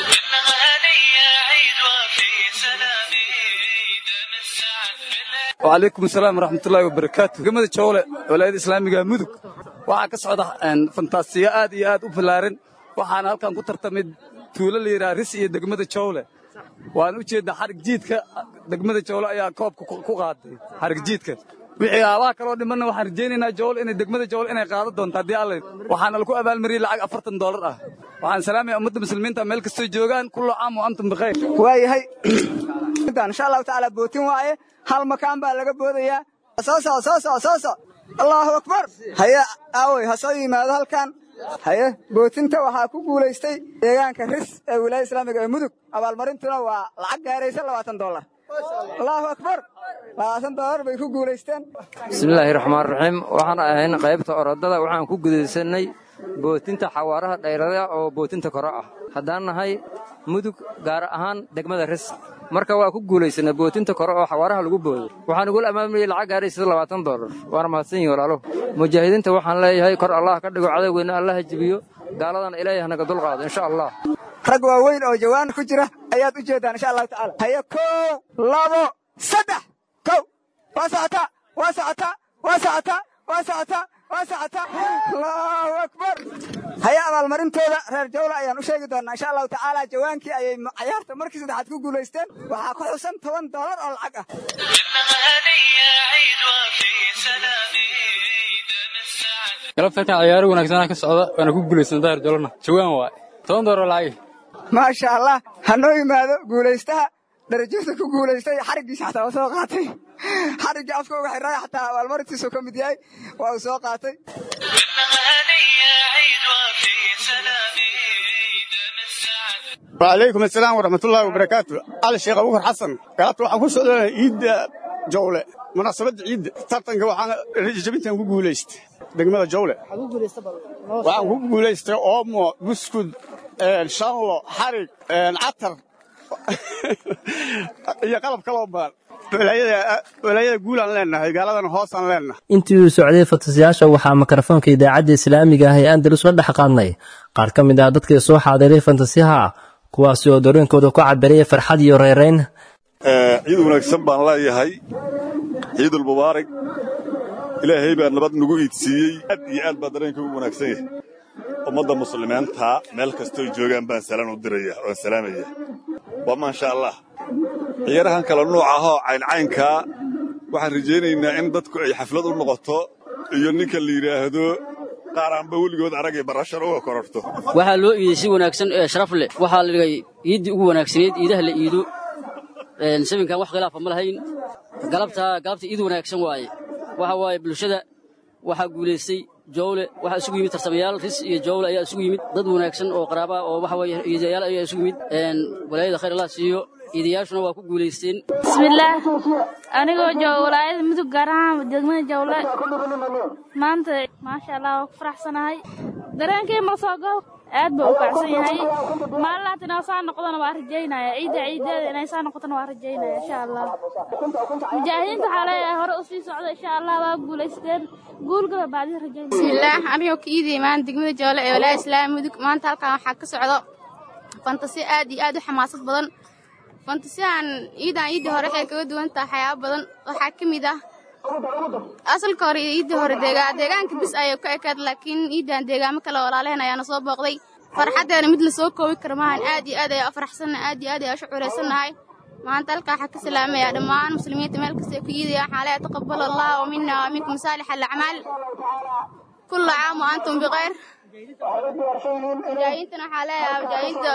وعليكم السلام ورحمة الله وبركاته دegmada jawle wilaayada islaamiga mudug waxaa ka socda fantasiya aad iyo aad u balaaran waxaana halkan ku tartamay tuulo la yiraahdo ris iyo degmada jawle waan u jeedaa xarig jiidka degmada jawle ayaa koobka ku qaaday xarig jiidka wixii aabaha kale oo dhimanna waxaan rajaynaynaa jawle inay degmada jawle inay qaado doonto haddii alle waxaana lagu abaalmariyey lacag $40 ah waxaan salaamaya ummadda muslimiinta meel kastoo joogaan kullu caam wa antum bikhayr waayahay insha allahu tacaala bootin waaye hal makaan baa laga boodayaa soo allahu akbar haya aawey ha soo yimaado halkan haye bootinta waxaa ku guulaystay deegaanka ris ee wilaayada islaamiga ee mudug abaalmarintuna waa lacag gaaraysa $20 allahu akbar $20 bay ku guulaysteen bismillaahi raxmaan raxiim waxaan ahayn qaybta orodada waxaan ku gudaysanay bootinta xawaaraha dhayrada oo bootinta kore ah haddaan nahay mudug gaar ahaan degmada ris marka waa ku guulaysanay bootinta kore oo xawaaraha lagu boodo waxaan ugu amaamayay lacag gaaraysa $20 waana mahadsan yihiin walaalo mujaahidiinta waxaan leeyahay kor allah ka dhigo cadawgeena allah jibiyo gaaladana ilaahay naga dulqaado insha allah rag waaweyn oo jawaan ku jira ayaad u jeedaan insha allahu tacaala haya 1 2 3 waa allahu akbar haya abaalmarintooda reer jawla ayaan u sheegi doonaa insha allahu tacaala jawaankii ayay cayaarta markii saddexaad ku guulaysteen waxaa ku xusan $10 oo lacag ah galabta ciyaaro wanaagsan ka socda waana ku guulaysan daahir jawlana jawaan waa $10 lacag maasha allah hanoo yimaado guulaystaha darajada ku guulaystay xarigiisa xataa soo qaatay xarigii afka uga xiray xataa abaalmarintiisu ka mid yahay waa uu soo qaatay وعليكم السلام ورحمة الله وبركاته على الشيخ أبو بكر حسن قالت waxaan ku soo ciid jawle munaasabad ciid tartanka waxaan rajabintan ku guuleystay degmada jawle waxaan ku guuleystay oomo buskud shanlo xarig catar iyo qalab kale oo baan walaayada guulaan leenahay gaaladana hoosaan leenahay intii uu socday fantasiyaasha waxaa mikrofoonka idaacadda islaamiga ah ee Andalus la dhex qaadnay qaar ka mid ah dadkii soo xaadiray fantasiyaha kuwaas oo dareenkooda ku cabiray farxad iyo reereyn ciid wanaagsan baan leeyahay ciidul mubaarak ilaahay baa nabad nagu iidsiiyey aad iyo aad baa dareenka ugu wanaagsan yahay ummadda muslimiinta meel kastoo joogaan baan salaan u diraya oo salaamaya waa ma sha Allah ciyaarahan kala nooc ah oo caynka waxaan rajaynaynaa in dadku ay xaflad u noqoto iyo ninka la yiraahdo qaaraanba weligood aragay barashar oo kororto waxa loo iiday si wanaagsan ee sharaf leh waxa la dhigay iidii ugu wanaagsaneed iidaha la iido sabinkan wax khilaaf ma lahayn galabta iid wanaagsan waaye waxa waaye bulshada waxa guuleystay jawle waxa isugu yimid tarsamayaal ris iyo jawle ayaa isugu yimid dad wanaagsan oo qaraaba oo waxa waaye iidayaal ayaa isugu yimid walaayada khayr Allah siiyo iidayaashuna waa ku guuleysteen bismillaah anigoo jawlaayada mudug gaaraan degmada jawle maanta maasha Allah waa ku faraxsanahay dareenkay ma soo goob aad buu u kacsan yahay maalinta saan noqdana waa rajaynaya ciideeda inay saan noqotana waa rajaynaya insha Allah mujaahidiinta xalay hore u sii socda insha Allah waa guuleysteen guulgaba baadi rajaynaya bismillaah anigoo ka iiday maan degmada jawle ee walaayada islaamiga mudug maanta halkan waxa ka socdo fantasi aad iyo aad u xamaasad badan fantasiyan iidii hore waxay kaga duwan tahay waxyaabo badan waxaa ka mid ah asalka hore iidii hore deegaanka bis ayay ka ekayd laakiin iidan deegaamo kale walaalaheen ayaana soo booqday farxadeena mid la soo koobi karo maahan aad iyo aad ay faraxsanahay aad iyo aad ay shucuureysanahay maanta halka waxa ka salaamaya dhammaan muslimiinta meel kasta ay ku yiidayaan xaalaya taqabbal Allah wa minna wa minkum salih al-a'mal kullu aam wa antum bighayr jaayintana xaalaya jaayinta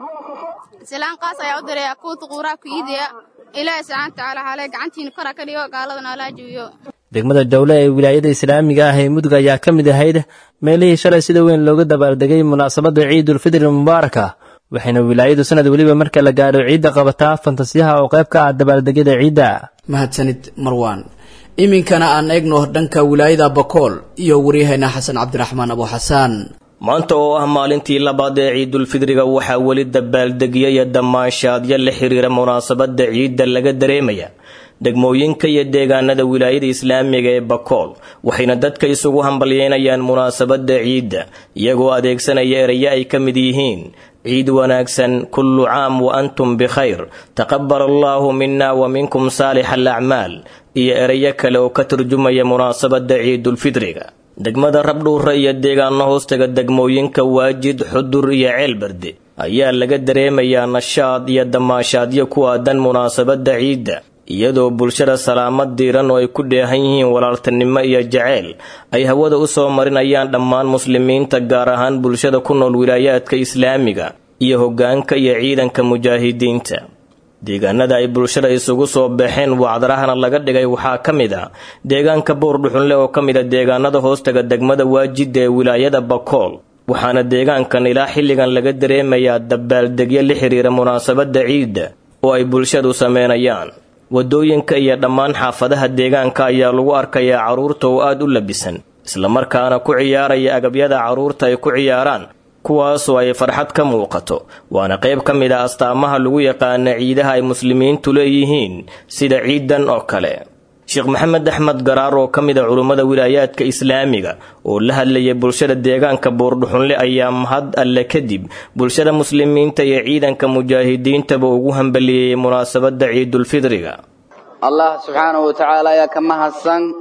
salaan qaas ayaa u diray ku tuquraa ku yiidaya ilaahay subhanahu wa ta'ala xaalaya gacantiina kor ka dhigo gaaladana la jooyo degmada jawle ee wilaayada islaamiga ah ee mudug ayaa ka mid ahayd meelihii shalay sida weyn looga dabaaldegay munaasabadda ciidul fidr mubaaraka waxayna wilaayadu sanad waliba marka la gaaro ciidda qabataa fantasiyaha oo qayb ka ah dabaaldegyada ciidda mahadsanid marwaan iminkana aan eegno dhanka wilaayada bakool iyo wariyahayna xasan cabdiraxmaan abu xasaan maanta oo ah maalintii labaad ee ciidul fidriga waxaa weli dabaaldegyo iyo damaashaadyo la xiriira munaasabadda ciidda laga dareemaya degmooyinka iyo deegaanada wilaayada islaamiga ee bakool waxayna dadka isugu hambalyeynayaan munaasabadda ciidda iyagoo adeegsanaya erayo ay ka mid yihiin ciid wanaagsan kullu caam wa antum bikhayr taqabbal Allahu minna wa minkum saalix al-a'maal iyo erayo kale oo ka turjumaya munaasabadda ciidul fidriga degmada rabdhuura iyo deegaano hoostaga degmooyinka waajid xudur iyo ceelbarde ayaa laga dareemayaa nashaad iyo damaashaadyo ku aadan munaasabadda ciidda iyadoo bulshada salaamad diiran oo ay ku dheehan yihiin walaaltinimo iyo jaceyl ay hawada u soo marinayaan dhammaan muslimiinta gaar ahaan bulshada ku nool wilaayaadka islaamiga iyo hoggaanka iyo ciidanka mujaahidiinta deegaanada ay bulshada isugu soo baxeen wacdarahana laga dhigay waxaa ka mid ah deegaanka buurdhuxunle oo ka mid a deegaanada hoostaga degmada waajida ee wilaayada bakool waxaana deegaankan ilaa xilligan laga dareemayaa dabaaldegyo la xiriira munaasabadda ciidda oo ay bulshadu sameynayaan wadooyinka iyo dhammaan xaafadaha deegaanka ayaa lagu arkayaa carruurta oo aad u labisan islamarkaana ku ciyaaraya agabyada carruurta ay ku ciyaaraan kuwaasoo ay farxad ka muuqato waana qayb ka mid ah astaamaha lagu yaqaana ciidaha ay muslimiintu leeyihiin sida ciidan oo kale sheekh maxamed axmed garaar oo ka mid ah culummada wilaayaadka islaamiga oo la hadlayay bulshada deegaanka buurdhuxunle ayaa mahad alle kadib bulshada muslimiinta iyo ciidanka mujaahidiintaba ugu hambaliyey munaasabadda ciidul fidriga allah subxaanahu wa tacaala ayaa ka mahadsan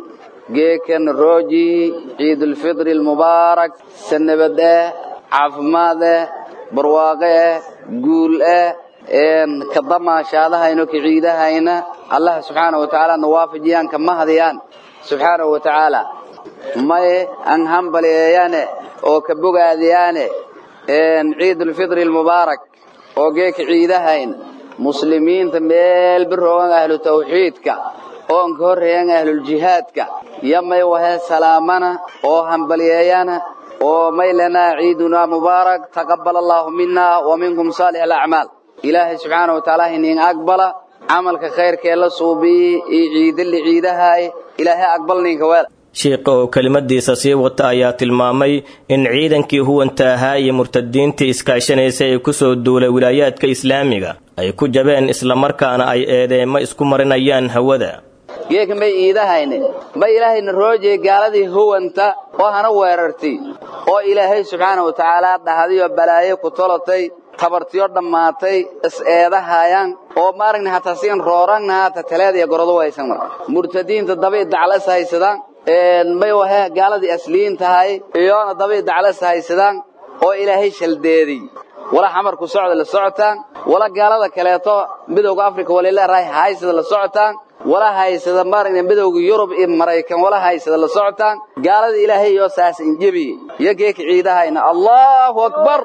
geekan rooji ciidulfidri almubaarak sanabade caafimaade barwaaqe guul kadamaashaadahayno kiciidahayna allah subxaanahu wa tacaala nawaafijiyaan ka mahdiyaan subxaanahu wa tacaala may an hambaliyeeyane oo ka bogaadiyaane ciidulfidri almubaarak oo geeka ciidahayn muslimiinta meel biroogan ahlu tawxiidka oon ka horreeyan ahluljihaadka iyo may wahee salaamana oo hambaliyeeyana oo may lanaa ciidunaa mubaarak taqabbal allahu mina wa minkum saalix alacmaal ilaahay subxaanahu wa tacaala hiniin aqbala camalka khayrkee la suubiyi iyo ciidali ciidahay ilaahay aqbalninka weel shiiqa oo kelimadiisa sii wata ayaa tilmaamay in ciidankii huwanta ahaa iyo murtadiintii iskaashanaysa ee ku soo duulay wilaayaadka islaamiga ay ku jabeen islamarkaana ay eedeemo isku marinayaan hawada geeka may iidahayne ma ilaahayna roojee gaaladii huwanta oo hana weerartay oo ilaahay subxaanahu wa tacaala dhahdiyo balaayo ku tolotay tabartiyo dhammaatay is-eedahayaan oo maaragna hataa siin roorangna hata teleediya gorodo waysan marka murtadiinta dabai daclas haysadaan may wahe gaaladii asliin tahay iyoona dabai daclas haysadaan oo ilaahay shaldeediy wala xamarku socda la socotaan wala gaalada kaleeto midowga afrika walileerahay haysada la socotaan wala haysada maaragna midowga yurub iyo maraykan wala haysada la socotaan gaalada ilaahay iyo saas injibi iyo geeka ciidahayna allahu akbar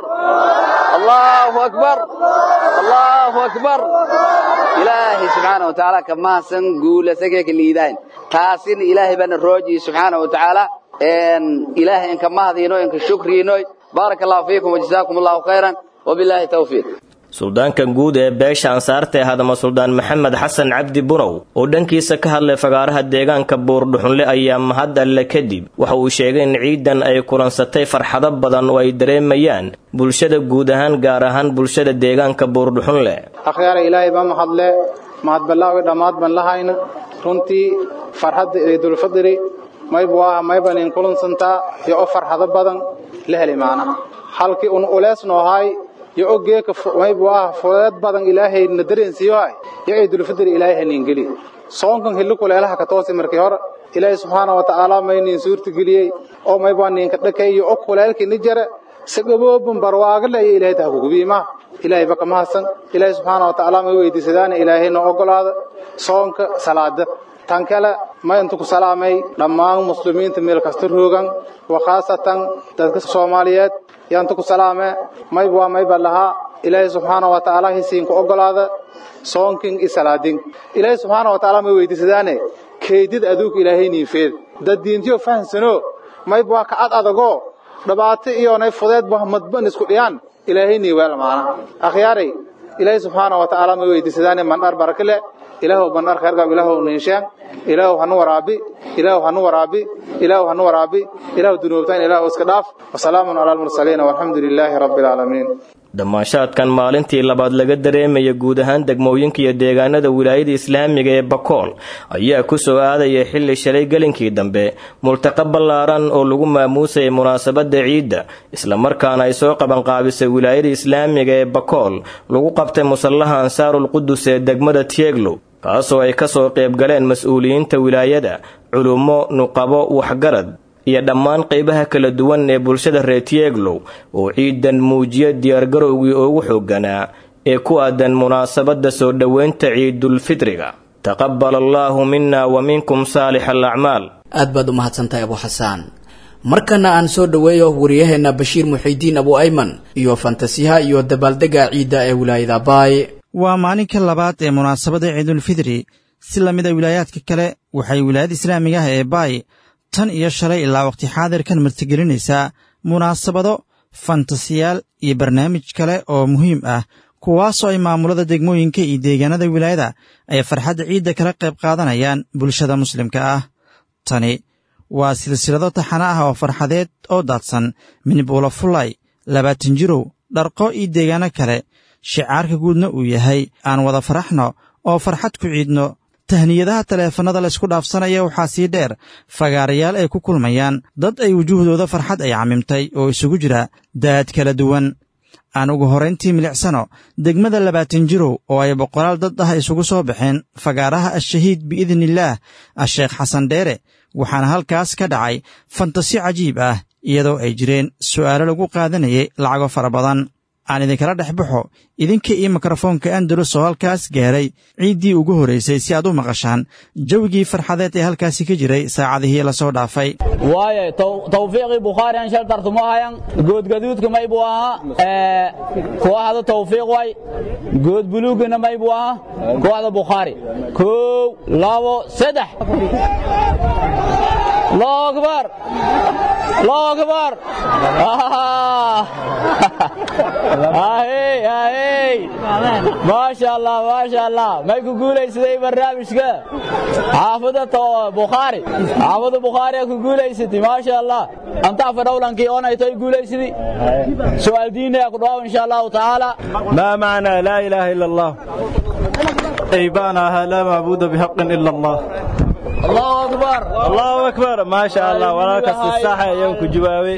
allahu akbar allahu akbar ilaahay subxaanahu wa tacaala ka mahadsan guulasa geeka liidahayn taasin ilaahay bana rooji subxaanahu wa tacaala ilaahay inka mahadiino inka shukriino baaraka allahu fiikum wajazaakum allahu khayran wabilaahi tawfiiq suldaanka guud ee beesha ansaarta ee hadama suldaan maxamed xasan cabdi bunow oo dhankiisa ka hadlay fagaaraha deegaanka buurdhuxunle ayaa mahad alle kadib waxa uu sheegay in ciidan ay kulansatay farxado badan oo ay dareemayaan bulshada guud ahaan gaar ahaan bulshada deegaanka buurdhuxunle akhyaara ilaahay baa mahadle mahad ballaawi dhammaad ban lahayna runtii farxadda ciidulfidri maybanin kulansantaa iyo oo farxado badan la heli maana halkii un uleesnoohay yo ogeeka fuleed badan ilaahayna dareensiiyohay yo ciidulfidri ilaahay niingeli soonkan hilli kuleelaha ka toosi markii hore ilaahay subxaanahu wa tacaala maynin suurtageliyey oo maybaa ninka dhakay iyo o kuleelkii nijare sagabooban barwaagale iyo ilaahay taa kugubiimaa ilaahay baka mahadsan ilaahay subxaanahu wa tacaala may weydiisadaana ilaahayna ogolaada soonka salaada tan kale ma intu ku salaamay dhammaan muslimiinta meel kasta roogan wa khaasatan dadka Soomaaliyeed yaantu ku salaame mayba lahaa ilaahay subxaanahu wa tacaala hisiin ku ogolaada soonkin iyo salaadin ilaahay subxaanahu wa tacaala may weydiisadaane keedid aduug ilaahay niifeed dad diintiyo fahansano mayba ka adago dhibaato iyo nay fudeed madban isku dhiyaan ilaahay ni weel maana akhyari ilaahay subxaanahu wa tacaala may weydiisadaane mandar barakale ilaahu bandar khayrka ilaahu niishaan ilaahu hanu waraabi ilaahu dunuubtaan ilaahu iska dhaaf wasalaamun ala almursaliin walhamdulillaahi rabbil aalamiin damaashaadkan maalintii labaad laga dareemaya guud ahaan degmooyinka iyo deegaanada wilaayada islaamiga ee Bakool ayaa ku soo aadaya xilli shalay galinkii dambe multaqa ballaaran oo lagu maamuusay munaasabada ciida isla markaana ay soo qaban qaabisay wilaayada islaamiga ee Bakool lagu qabtay musallaha Ansaarul Qudus ee degmada Tieglo kaasoo ay ka soo qayb galeen mas'uuliyiinta wilaayada culumo nuqabo waxgarad iyo dhammaan qaybaha kala duwan ee bulshada reer Tieglo oo ciidan muujiya diyaargarowgii ugu xooganaa ee ku aadan munaasabada soo dhaweynta ciidul fidriga taqabbalallahu minna wa minkum saalihal a'maal aad baad u mahadsantahay Abu Xasaan markana aan soo dhaweeyo wariyaheena Bashiir Muxiidiin Abu Ayman iyo fantasiyaha iyo dabaaldega ciida ee wilaayada Baay waa maalinka labaad ee munaasabada ciidul fidri si lamid ah wilaayaadka kale waxay wilaayada islaamiga ah ee Baay tan iyo shalay ilaa waqti xaadirkan martigelinaysaa munaasabado fantasiyaal iyo barnaamij kale oo muhiim ah kuwaasoo ay maamulada degmooyinka iyo deegaanada wilaayada ay farxadda ciidda kala qayb qaadanayaan bulshada muslimka ah tani waa silsilado taxana ah oo farxadeed oo daadsan minbuula fulay 20 jirow dharqo iyo deegaano kale shicaarka guudna uu yahay aan wada faraxno oo farxad ku ciidno tahniyadaha taleefanada la isku dhaafsanaya waxaa sii dheer fagaarayaal ay ku kulmayaan dad ay wujuuhdooda farxad ay camimtay oo isugu jira daad kala duwan aan ugu horrayntii milicsano degmada 20 jirow oo ay boqolaal dad ah isugu soo baxeen fagaaraha ashahiid biidnillaah asheekh xasan dheere waxaana halkaas ka dhacay fantasi cajiib ah iyadoo ay jireen su'aalo lagu qaadanayay lacago fara badan aan idinkala dhex baxo idinka iyo mikrofoonka andalus oo halkaas gaaray ciiddii ugu horraysay si aad u maqashaan jawigii farxadeed ee halkaasi ka jiray saacadihii la soo dhaafay waaye tawfiiqii bukhaari aan shal tartamo hayan goodgaduudka may buu ahaa kooxda tawfiiq way good buluugna may buu ahaa kooxda bukhaari 1 2 3 الله أكبر الله أكبر ما شاء الله ما شاء الله ما يقول يسدي برنامجك حافظة بخاري حافظة بخاري يقول يسدي ما شاء الله أنت فدولا كي أنا يقول يسدي سؤال ديني أقرأه إن شاء الله تعالى ما معنى لا إله إلا الله إيبانها لا معبود بحق إلا الله الله أكبر الله أكبر ما شاء الله وراك الصحة يوم كجوابي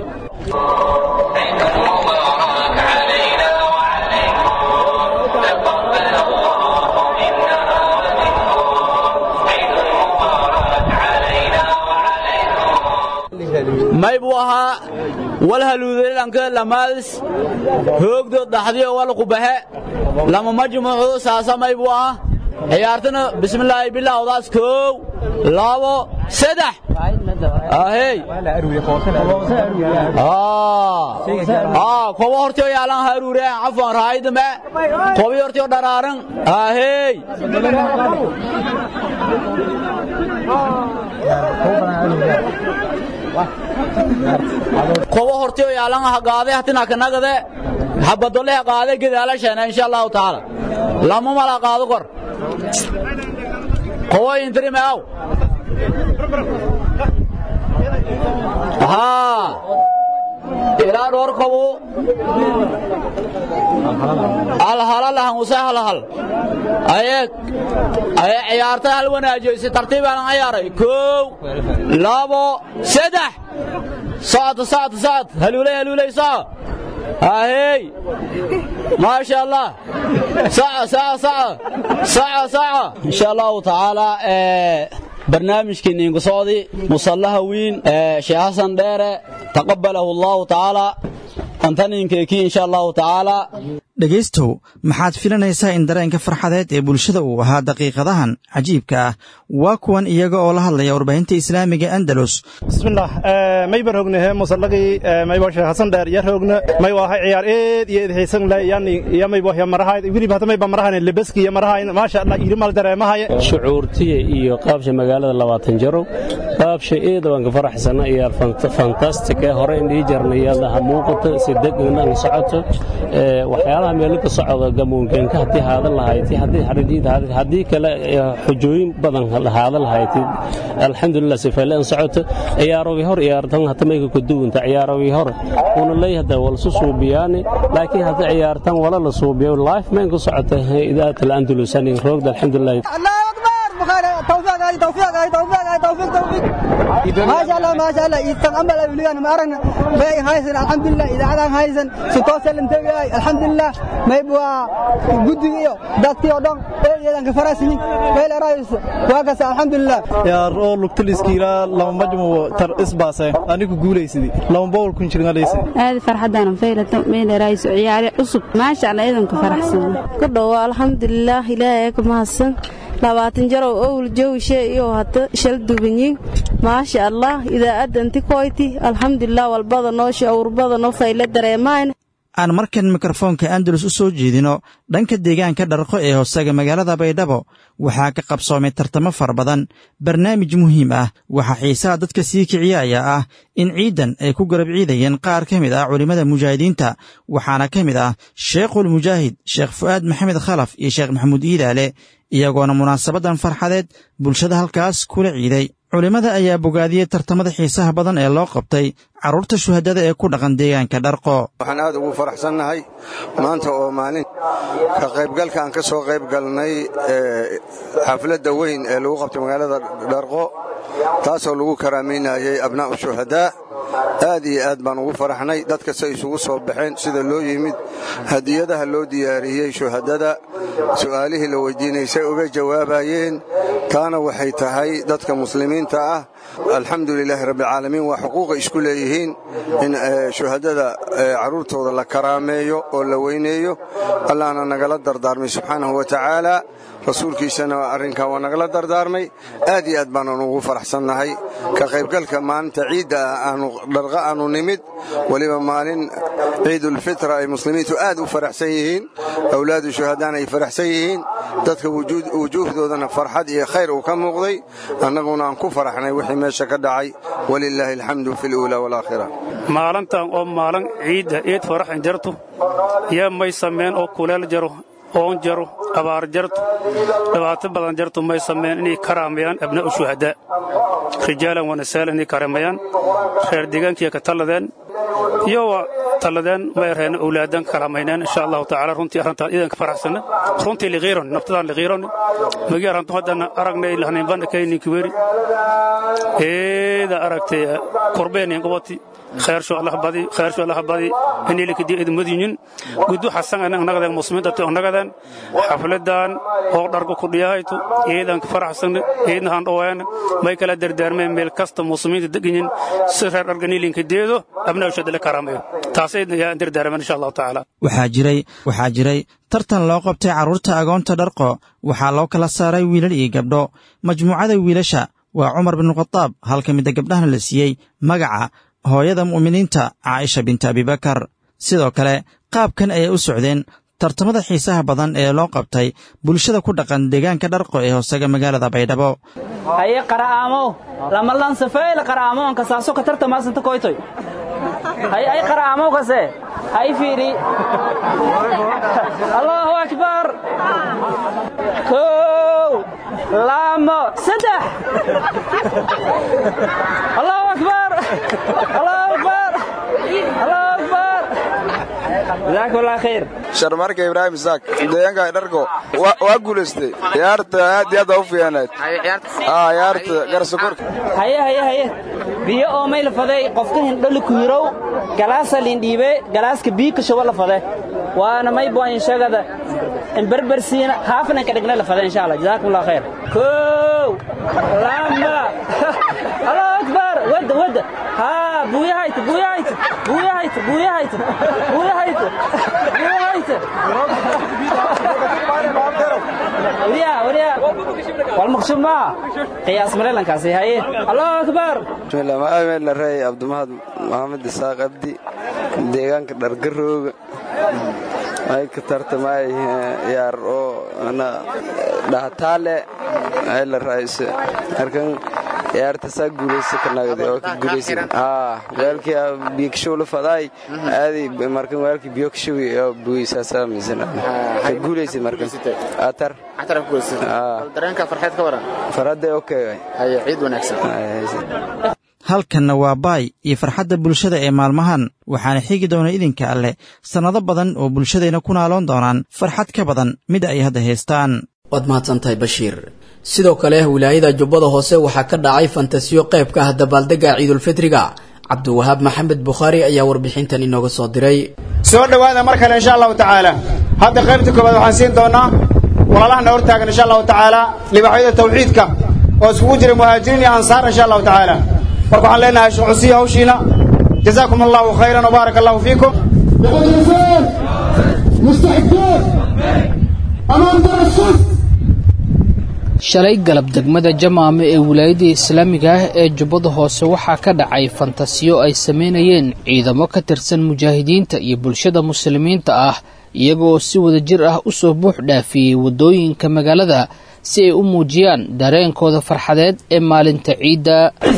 ما يبوها ولا هلوذين أنك لمالس هوجد دحدي ولا قبها لما مجموعه ساسا ما يبوها عيارتنا بسم الله بالله وضاس كو لاو سدح هي كو هورتو يالان هاروري عفوا رايد ما كو هورتو درارن هي كو هورتو يالان هغاده هتنا كنغده حبدله هغاده غدالشن ان شاء الله تعالى لما ملا قادو كور قوي انتري معاو ها إلى ركبو الهلا لها مسهل هل أيك أي عيارتها الوناجيس ترتيب على عياري كو لابو سدح صاد هلولي صاد هاي ما شاء الله ساعة إن شاء الله تعالى برنامجكين انقصادي مصلها وين شيخ حسن ديره تقبله الله تعالى أنتني كيكي إن شاء الله تعالى dhegaystow maxaad filanaysaa in dareenka farxadeed ee bulshada uu ahaa daqiiqadahan cajiibka ah waa kuwan iyaga oo la hadlaya warbaahinta islaamiga andalus bismillah may barognahe musallaqi may baa sheekh xasan dheer yar roogna may waa ciyaar eed iyo idhiisan la yani iyo may baa marahay wili baa may marahay lebeski iyo marahay ma sha Allah irimal dareemahay shucuurtiye iyo qaabsha magaalada 20 jaro qaabsha eed waan ka faraxsana iyo fantastic hore indii jarnayada muuqata si degdeg socoto waxyaalaha meel ka socdo gamoonka hadii haadan lahayd hadii xariid hadii kale xujooyin badan haadan lahayd alxamdulillah sifalaan socoto ciyaarooyi hor ciyaartan hata meeyga ku duunta ciyaarooyi hor una leeyahda wal suubiyaani laakiin hada ciyaartan wala la suubiyo live man ku socota idaata Andalus in roogda alxamdulillah Allahu akbar bukhari tawfiiq ما شاء الله يتم أمل أولياء مارنا باي هايزن الحمد لله إذا عدم هايزن ستوصل انتبه الحمد لله ما يبغى جوديو دكتي أدم إيه إذا كفراسني باي رئيس واقع الحمد لله يا رول لكتلسكيرا لما مجموع تر إسباسه أنا كقولي سيدي لما بقول كنشرنا ليس هذا فرحة دارم فيلا من رئيس عياري أصب ما شاء الله إذا كفرحسن كله الحمد لله إلهكم حسن 20 jaro oo jooshay iyo hada shal dubanyin ma sha Allah idaacada inta koyti alxamdulillah walbada noo shawrbada noo fayla dareemaan aan markan mikrofoonka Andalus u soo jeedino dhanka deegaanka dharqo ee hoosaga magaalada Baydhabo waxaa ka qabsoomay tartamo far badan barnaamij muhiim ah waxa xiisaa dadka sii kiciyaya ah in ciidan ay ku garab ciidayeen qaar kamid ah culimada mujaahidiinta waxaana kamid ah Sheekhul Mujaahid Sheekh Fuad Maxamed Khalaf iyo Sheekh Maxamuud Iidaale iyagoona munaasabadan farxadeed bulshada halkaas kula ciiday culimada ayaa bogaadiyay tartamada xiisaha badan ee loo qabtay carruurta shuhadada ee ku dhaqan deegaanka dharqo waxaan aad ugu faraxsanahay maanta oo maalin ka qaybgalka aan ka soo qayb galnay xafladda weyn ee lagu qabtay magaalada dharqo taasoo lagu karaameynayay abnaa'u shuhadaa aad iyo aad baan ugu faraxnay dadka say isugu soo baxeen sida loo yimid hadiyadaha loo diyaariyey shuhadada su'aalihii la weydiinaysay uga jawaabayeen taana waxay tahay dadka muslimiinta ah alxamdulilaahi rabbilcaalamiin waa xuquuqa isku leeyihiin in shuhadada carruurtooda la karaameeyo oo la weyneeyo allahna nagala dardaarmay subxaanahu wa tacaala rasuulkiisana arrinkan waa nagala dardaarmay aad iyo aad baanan ugu faraxsannahay ka qaybgalka maalinta ciidda dharqa aanu nimid weliba maalin ciidulfitra ay muslimiintu aad u faraxsan yihiin awlaadu shuhadaana ay faraxsan yihiin dadka wujuuhdoodana farxad iyo khayr uu ka muuqday annaguna aan ku faraxnay wixii meesha ka dhacay walilaahi alxamdu fi luulaa walaakhira maalintan oo maalin ciidda eed faraxan jarto yaa may sameen oo kuleel jaro oon jaro abaar jarto dhibaato badan jarto may sameen inay karaamayaan abnaa'u shuhadaa rijaalan wa nisaalan inay karaamayaan reer deegaankiya ka talladeen iyo waa talladeen may reena awlaadan karaamayneen insha allahu tacaala runtii arrintaas idanka faraxsanna runtii liqiiron naftadan liqiiron magi arrintu haddana aragnay lahnayn bandhakaynin kiweri eeda aragtay kurbeenin qobati khayrsho allah badi inilika diid madinin gudu xasan anagadan muslimiinta anagadan xafladan oo dharku ku dhiyayto eedan ka faraxsan eedna han dhawaan may kala dardaarmeen meel kasta muslimiinta deginin si reer arganilinka deedo abnaa shadala karaamayo taasayna yaa dardaarmeen insha Allah taala waxaa jiray tartan loo qabtay carruurta agoonta dharqo waxaa loo kala saaray wiilal iyo gabdho majmuucada wiilasha waa Cumar bin Khattab halka mid gabdhahana la siiyey magaca hooyada mu'miniinta Caaisha bint Abibakar sidoo kale qaabkan ayay u socdeen tartamada xiisaha badan ee loo qabtay bulshada ku dhaqan deegaanka dharqo ee hoosaga magaalada Baydhabo haye qaraamo lama lan safeel qaraamo ka saaso ka tartamaasanta koytoy hay qaraamo kase hay fiiri Allahu akbar ko lama saddex Allahu akbar Allahu akbar Allahu akbar jazaak Allah khair sharmarka Ibrahim Isaaq deegaanka dharko waa guuleystay ciyaarta aad iyo aad u fiicnayd ciyaarta garsoor haye biyo oo meel faday qofka hindhal ku yirow galaas lindhiibe galaaska biyo ka shawala faday waana may booyin shaqada in barbarsiina haafna ka dhigna la faday insha Allah jazaak Allah khair ko lama Allahu akbar wada ha buuyahayt وريا والمقصود ما قياس مليلان كاسي هاي الله اكبر بسم الله ما امل الري عبد المهد محمد اسحاق عبدي deegaanka dhargarooga ay ka tartamay yaar oo ana dhahtaale ay la raayse arkan yaarta sa guuleysa kanagade oo guuleysa weelkii biikshow la faday aadi markan weelkii biikshow oo buuyisa saamisana ka guuleysa markan atar guuleysa dareenka farxad ka waran farxad okay hay ciid wanaagsan halkanna waa baay iyo farxadda bulshada ee maalmahan waxaana xigi doona idinka alle sannado badan oo bulshadayna ku naaloon doonaan farxad ka badan mid ay hadda haystaan waad mahadsantahay bashiir sidoo kale wilaayada jubbada hoose waxaa ka dhacay fantasiyo qayb ka ah dabaaldega ciidulfitriga cabdiwahaab maxamed bukhaari ayaa warbixintan inooga soo diray soo dhowaada mar kale insha allahu tacaala hadda qaybta koobaad waxaan siin doonaa walaalahana hortaagan insha allahu tacaala libaxyada tawxiidka oo iskugu jira muhaajiriin iyo ansaar insha allahu tacaala marka waxaan leenahay shucuusiya hawshiina jazaakum allahu khayran wabaarak allahu fiikum shalay galab degmada jamaame ee wilaayada islaamiga ah ee jubbada hoose waxaa ka dhacay fantasiyo ay samaynayeen ciidamo ka tirsan mujaahidiinta iyo bulshada muslimiinta ah iyagoo si wada jir ah u soo buux dhaafiyey waddooyinka magaalada si ay u muujiyaan dareenkooda farxadeed ee maalinta ciidda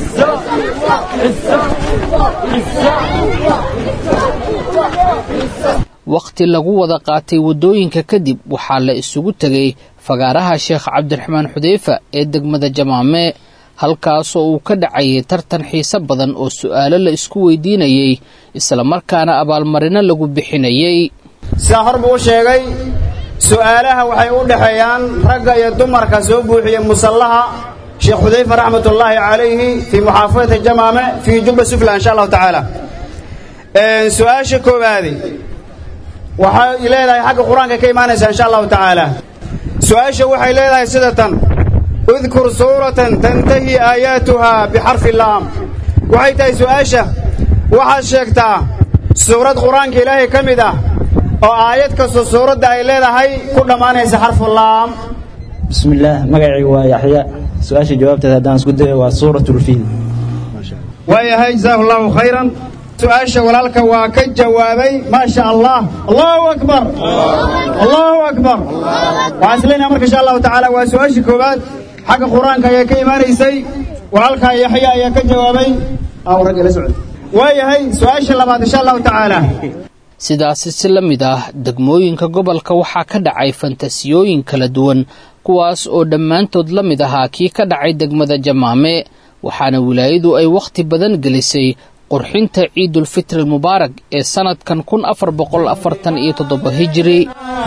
wakhti lagu wada qaatay waddooyinka kadib waxaa la isugu tegay fagaaraha sheekh cabdiraxmaan xudeyfa ee degmada jamaame halkaasoo uu ka dhacayay tartan xiise badan oo su'aalo la isku weydiinayey islamarkaana abaalmarino lagu bixinayey sidaa hor buu u sheegay su'aalaha waxay u dhexeeyaan ragga iyo dumarka soo buuxiya musallaha sheekh xudayfa raxmatullaahi calayhi fii muxaafadati jamaame fii jubba sufla insha allahu tacaala su-aasha koowaadi waxay leedahay xagga qur-aanka ka imaanaysa insha allahu tacaala su-aasha waxay leedahay sida tan udkur suuratan tantahi aayaatuha bixarfi laam waxay tahay su-aasha waxaad sheegtaa suurad qur-aanka ilaahay ka mid ah oo aayad kastoo suuradda ay leedahay ku dhammaanaysa xarfu laam bismillaah magacaygu waa yaxya su-aasha jawaabteeda haddaan isku dayo waa suuratulfiil waayahay jazaahu allahu khayran su-aasha walaalka waa ka jawaabay maa sha allah allahu akbar allahu akbar waxaan isleynaa marka insha allahu tacaala waa su-aashii koowaad xagga qur-aanka ayaa ka imaanaysay walaalka yaxya ayaa ka jawaabay rag ila socod waayahay su-aasha labaad insha allahu tacaala sidaasi si la mid ah degmooyinka gobolka waxaa ka dhacay fantasiyooyin kala duwan kuwaas oo dhammaantood la mid ahaa kii ka dhacay degmada jamaame waxaana wilaayadu ay wakhti badan gelisay qurxinta ciidulfitri almubaarak ee sanadkan 1447 hijri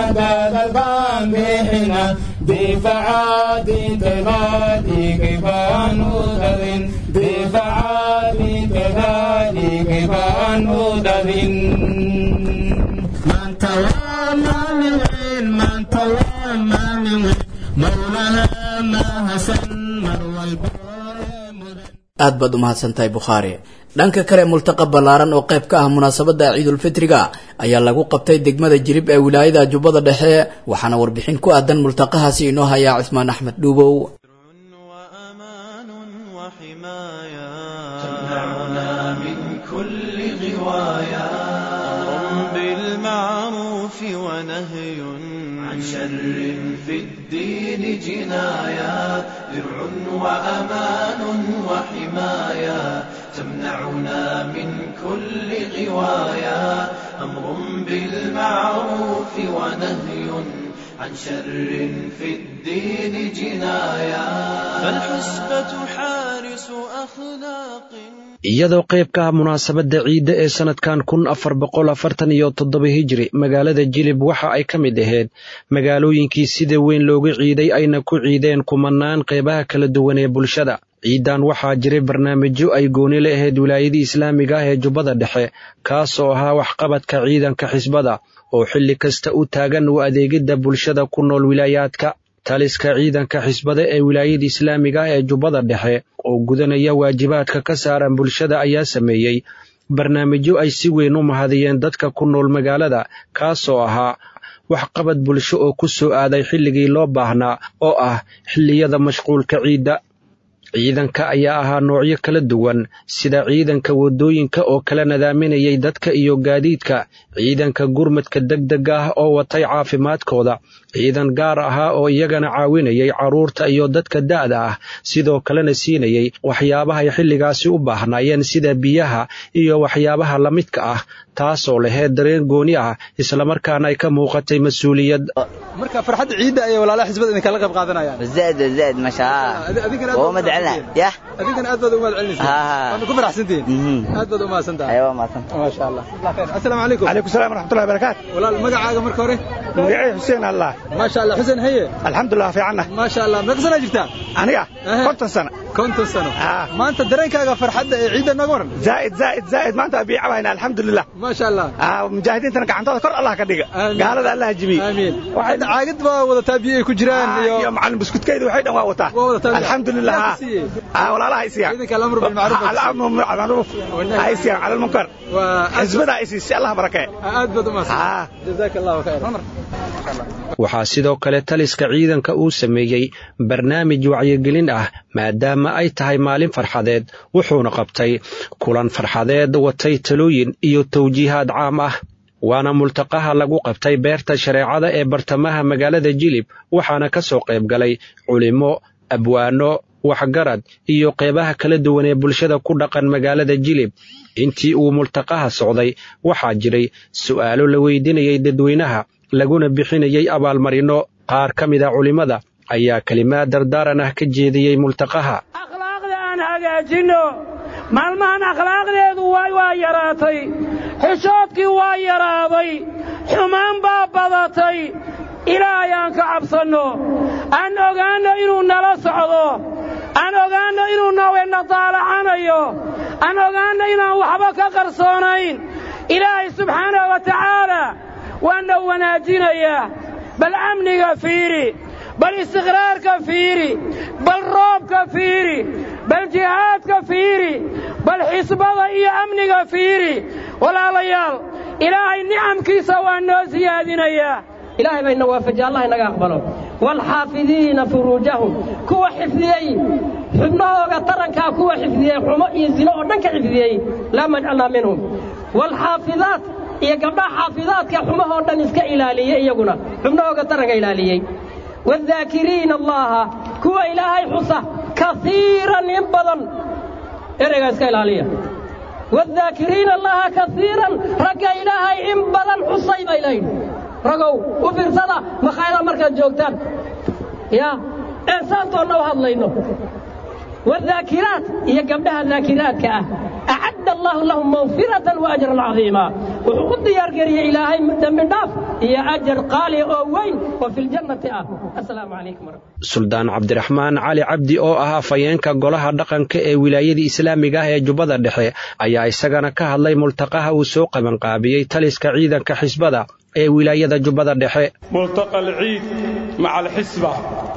aad baad u mahadsantahay bukhaari dhanka kale multaqa ballaaran oo qayb ka ah munaasabadda ciidulfitriga ayaa lagu qabtay degmada jirib ee wilaayada jubbada dhexe waxaana warbixin ku aadan multaqahaasi inoo hayaa cusmaan axmed dhuubow وأمان وحماية تمنعنا من كل غواية أمر بالمعروف ونهي عن شر في الدين جناية فالحسبة حارس أخلاق iyadoo qayb ka ah munaasabadda ciidda ee sanadkan 1447 hijri magaalada jilib waxa ay ka mid ahayd magaalooyinkii sida weyn looga ciiday ayna ku ciideen kumanaan qaybaha kala duwan ee bulshada ciidan waxaa jiray barnaamijyo ay gooni la ahayd wilaayadii islaamiga ah ee jubbada dhexe kaasoo ahaa waxqabadka ciidanka xisbada oo xilli kasta u taagan u adeegidda bulshada ku nool wilaayaadka taliska ciidanka xisbada ee wilaayada islaamiga ah ee jubbada dhexe oo gudanaya waajibaadka ka saaran bulshada ayaa sameeyey barnaamijyo ay si weyn u mahadiyeen dadka ku nool magaalada kaasoo ahaa waxqabad bulsho oo ku soo aaday xilligii loo baahnaa oo ah xilliyada mashquulka ciidda ciidanka ayaa ahaa noocyo kala duwan sida ciidanka wadooyinka oo kala nadaaminayay dadka iyo gaadiidka ciidanka gurmadka degdega ah oo watay caafimaadkooda ciidan gaar ahaa oo iyagana caawinayay carruurta iyo dadka da'da ah sidoo kalena siinayay waxyaabaha ay xilligaasi u baahnaayeen sida biyaha iyo waxyaabaha la midka ah taasoo lahayd dareen gooni ah islamarkaana ay ka muuqatay mas-uuliyad marka farxadda ciidda ay walaalaha xisbada idin kala qayb qaadanayaan zaad ma sha Allah oo madcalna ya adigana aad baad u madcalinaysaa waan ku faraxsantiin aad baad u maasantahay aywa maasantahay ma sha Allah assalaamu alaykum alaykum salaam wa rahmatullahi wa barakaatuh walaal magacaaga marka hore magacay Xuseen Allah ma sha Allah Xuseen haye alxamdulillah fiicana ma sha Allah ma qasana jirtaa aniga 50 sano maanta dareenkaaga farxadda ee ciidda naga waran zaid maanta biicayna alxamdulillah ما شاء الله مجاهدين تنا قعنتها كر الله كدغا قالدا الله جبي امين waxay caagid baa wada taabiyay ku jiraan iyo macallin biskutkeeda waxay dhan waa wata alxamdulillah walaalaha isiya idinka al-amr bil ma'ruf al-amr bil ma'ruf isiya ala al-munkar wa xisbada isi Allah barakay aad bad ma jazakallahu khayr waxaa sidoo kale taliska ciidanka uu sameeyey barnaamij wacyigelin ah maadaama ay tahay maalin farxadeed wuxuuna qabtay kulan farxadeed watay talooyin iyo tawjiihaad caam ah waana multaqaha lagu qabtay beerta shareecada ee bartamaha magaalada jilib waxaana ka soo qayb galay culimo abwaano waxgarad iyo qaybaha kala duwan ee bulshada ku dhaqan magaalada jilib intii uu multaqaha socday waxaa jiray su'aalo la weydiinayay dadweynaha laguna bixinayay abaalmarino qaar ka mid ah culimada ayaa kalimaad dardaaran ah ka jeediyey multaqaha akhlaaqda aan hagaajino maalmahan akhlaaqdeedu waa yaraatay xishoodkii waa yaraaday xumaan baa badatay ilaahay aan ka cabsanno aan ogaanno inuu nala socdo aan la daalacanayo aan ogaanna inaan waxba ka qarsoonayn ilaahay subxaanahu wa tacaala waana wanaajinayaa bal amniga fiiri bal istiqraarka fiiri bal roobka fiiri bal jihaadka fiiri bal xisbada iyo amniga fiiri walaalayaal ilaahay nicamkiisa waa noo siyaadinayaa ilaahay bayna waafaji allah inaga aqbalo walxaafidiina furuujahum kuwa xifdiyey xubnahooga tarankaa kuwa xifdiyey xumo iyo zino oo dhan ka xifdiyey laa majcalnaa minhum walxaafidaat iyo gabdhaha xaafidaadka xumahoo dhan iska ilaaliyey iyaguna xubnahooga taranka ilaaliyey والذاكرين الله كوا إلهي حصة كثيرا ينبضا إرقا اسكا إلهية والذاكرين الله كثيرا رقا إلهي ينبضا حصيب إلهي رقوا وفي الصلاة مخايلة مركز جوكتان يا إنسان طولنا وهذا لينه والذاكرات يقبلها الذاكرات كأه أعد الله لهم مغفرة وأجرا عظيما وحقود يرقري إلهي من داف هي أجر قالي أو وين وفي الجنة السلام عليكم سلطان عبد الرحمن علي عبدي oo ahaa fayeenka golaha dhaqanka ee wilaayada islaamiga ah ee Jubbada Dhexe ayaa isagana ka hadlay multaqaha uu soo qaban qaabiyay taliska ciidanka xisbada ee wilaayada Jubbada Dhexe multaqa al-ciid ma'a al-xisba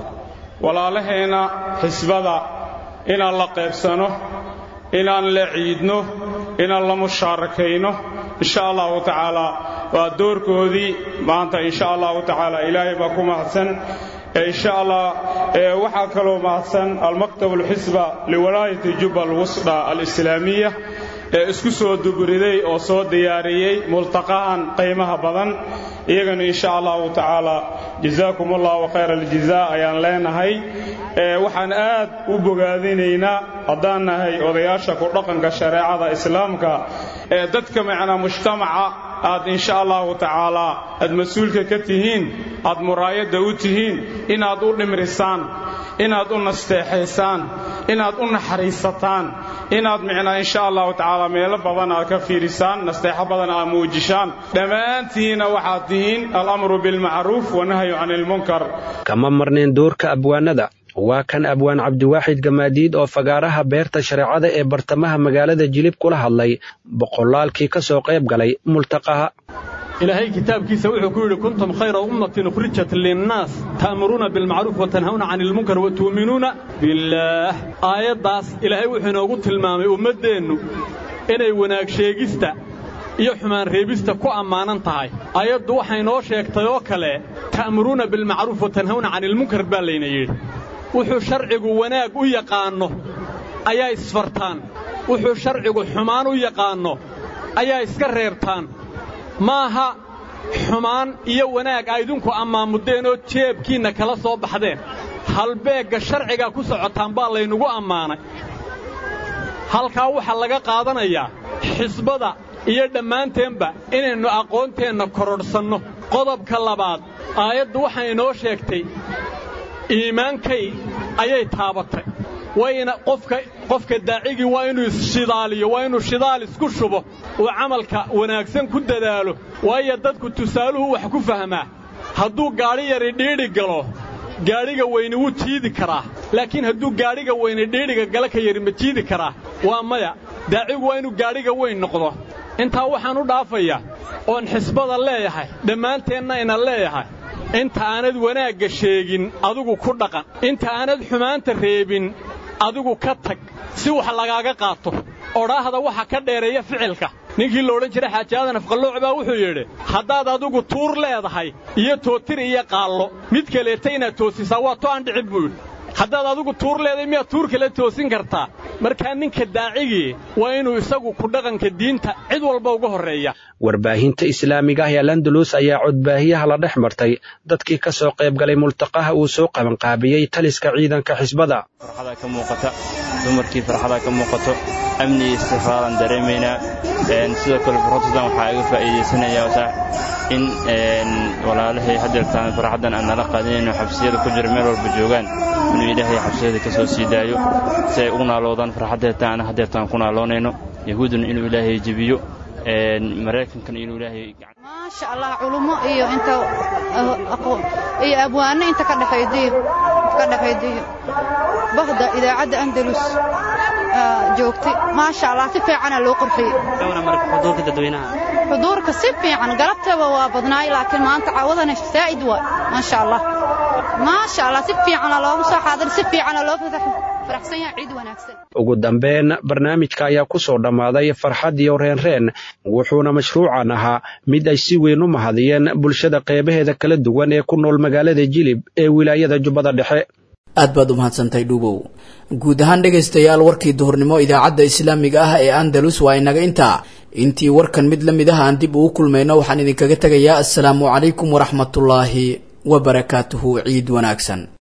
walaalaheena xisbada inaan la qaybsano inaan la ciidno inaan la musharakayno insha Allah ta'ala waa doorkoodii maanta insha Allah ta'ala ilaahay baa ku mahadsan insha Allah waxa kale oo mahadsan al-maktab al-hisba liwalaayati Jubba al-Wusda al-Islaamiyya isku soo duburiday oo soo diyaariyay multaqahan qiimaha badan iyagana insha Allah ta'ala jazaakumullahu khayral jazaa ayaan leenahay waxaan aad u bogaadinaynaa haddaan nahay odayaasha ku dhaqanka shariicada islaamka dadka macna mujtamaca aad insha Allah ta'ala ad mas'uulka ka tihiin ad muraayada u tihiin inaad u dhimrisaan inaad u nasteexaysaan inaad u naxariisataan inaad macna insha Allah ta'ala meel badan aad ka fiirisaan nasteexa badan aad muujishaan dhamaantiina waxaad tihiin al-amru bil ma'ruf wa nahyu 'anil munkar kama marneen doorka abwaanada waa kan abwaan Cabdiwaaxid Gamaadiid oo fagaaraha beerta shariicada ee bartamaha magaalada Jilib kula hadlay boqolaalkii ka soo qayb galay multaqaha ilaahay kitaabkiisa wuxuu ku yiri kuntum khayra ummatin ukhrijat lin-nas ta'muruna bil ma'ruf wa tanhauna 'anil munkar wa tu'minuna billah aayadaas ilaahay wuxuu inoogu tilmaamay ummadeenu inay wanaag sheegista iyo xumaan reebista ku amaanan tahay aayadu waxay noo sheegtay oo kale ta'muruna bil ma'ruf wa tanhauna 'anil munkar baa leeyahay wuxuu sharcigu wanaag u yaqaano ayaa isfartaan wuxuu sharcigu xumaan u yaqaano ayaa iska reebtaan maaha xumaan iyo wanaag ay idinku ammaamudeen oo jeebkiina kala soo baxdeen halbeega sharciga ku socotaan baa laynagu ammaanay halkaa waxa laga qaadanayaa xisbada iyo dhammaanteenba inaynu aqoonteenna kororsanno qodobka labaad aayaddu waxay inoo sheegtay iimaankay ayay taabatay wayna qofka daacigi waa inuu ishidaaliyo waa inuu shidaal isku shubo oo amalka wanaagsan ku dadaalo waayo dadku tusaaluhu wax ku fahmaa hadduu gaari yari dhiiri galo gaariga weyni wuu jiidi karaa laakiin hadduu gaariga weyni dhiiriga gala ka yari ma jiidi karaa waa maya daacigu waa inuu gaariga weyn noqdo intaa waxaan u dhaafayaa oon xisbada leeyahay dhammaanteenna ina leeyahay inta aanad wanaagga sheegin adigu ku dhaqan inta aanad xumaanta reebin adigu ka tag si wax lagaaga qaato odhaahda waxa ka dheereeya ficilka ninkii la odhan jiray xaaji aadan afqallooc baa wuxuu yidhi haddaad adigu tuur leedahay iyo tootir iyo qaallo mid kaleeta inaad toosisaa waa to aan dhicin buu yidhi haddaad adigu tuur leedahay miyaad tuur kale toosin kartaa markaa ninka daacigii waa inuu isagu ku dhaqanka diinta cid walba uga horreeya warbaahinta islaamiga ah ee Landulus ayaa codbaahiyaha la dhex martay dadkii ka soo qayb galay multaqaha uu soo qaban qaabiyay taliska ciidanka xisbada farxada ka muuqata dumarkii farxada ka muuqato amni istiqraaran dareemayna sidoo kale farxadan waxa ay faa'iideysanayaa in walaalahay hadeertaan farxadan aan la qaadinayno xabsiyada ku jira meel walba joogan inuu ilaahay xabsiyada ka soo siidaayo si ay u naaloodaan farxadeetaan hadeertaan ku naaloonayno yahuudun inuu ilaahay jibiyo mareykankan inuu ilaahay ma sha Allah culumo iyo inta aqoon iyo abwaano inta ka dhaxaydiyo bahda idaacada Andalus joogtay maasha Allah si fiican loo qurxiyay xudurka dadweynaha xudurka si fiican galabtaba waa badnaay laakiin maanta caawadana saa'id waa maasha Allah si fiican loogu soo xaadir si fiican loo faraxsan yahay ciid wanaagsan ugu dambeyn barnaamijka ayaa ku soo dhamaaday farxad iyo reenreen wuxuuna mashruucan ahaa mid ay si weyn u mahadiyeen bulshada qeybaheeda kala duwan ee ku nool magaalada Jilib ee wilaayada Jubbada Dhexe aad baad u mahadsantahay dhuubow guud ahaan dhegaystayaal warkii duhurnimo idaacadda islaamiga ah ee Andalus waa inaga intii warkan mid la mid ah aan dib ugu kulmayno waxaan idinkaga tagayaa assalaamu calaykum waraxmatullaahi wa barakaatuhu ciid wanaagsan